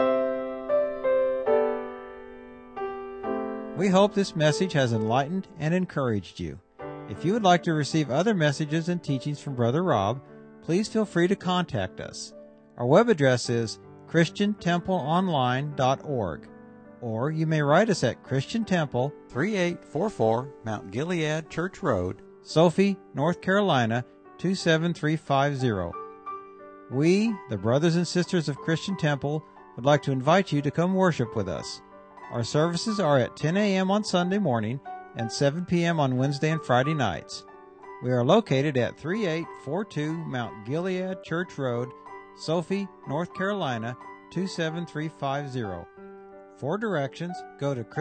service. We hope this message has enlightened and encouraged you. If you would like to receive other messages and teachings from Brother Rob, please feel free to contact us. Our web address is christiantempleonline.org, or you may write us at Christian Temple, 3844 Mount Gilead Church Road, Sophie, North Carolina, 27350. We, the brothers and sisters of Christian Temple, would like to invite you to come worship with us. Our services are at 10 a.m. on Sunday morning and 7 p.m. on Wednesday and Friday nights. We are located at 3842 Mount Gilead Church Road, Sophie, North Carolina, 27350. For directions, go to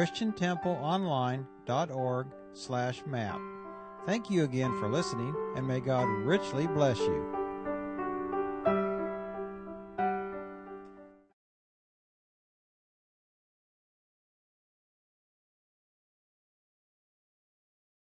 christiantempleonline.org/map. Thank you again for listening, and may God richly bless you.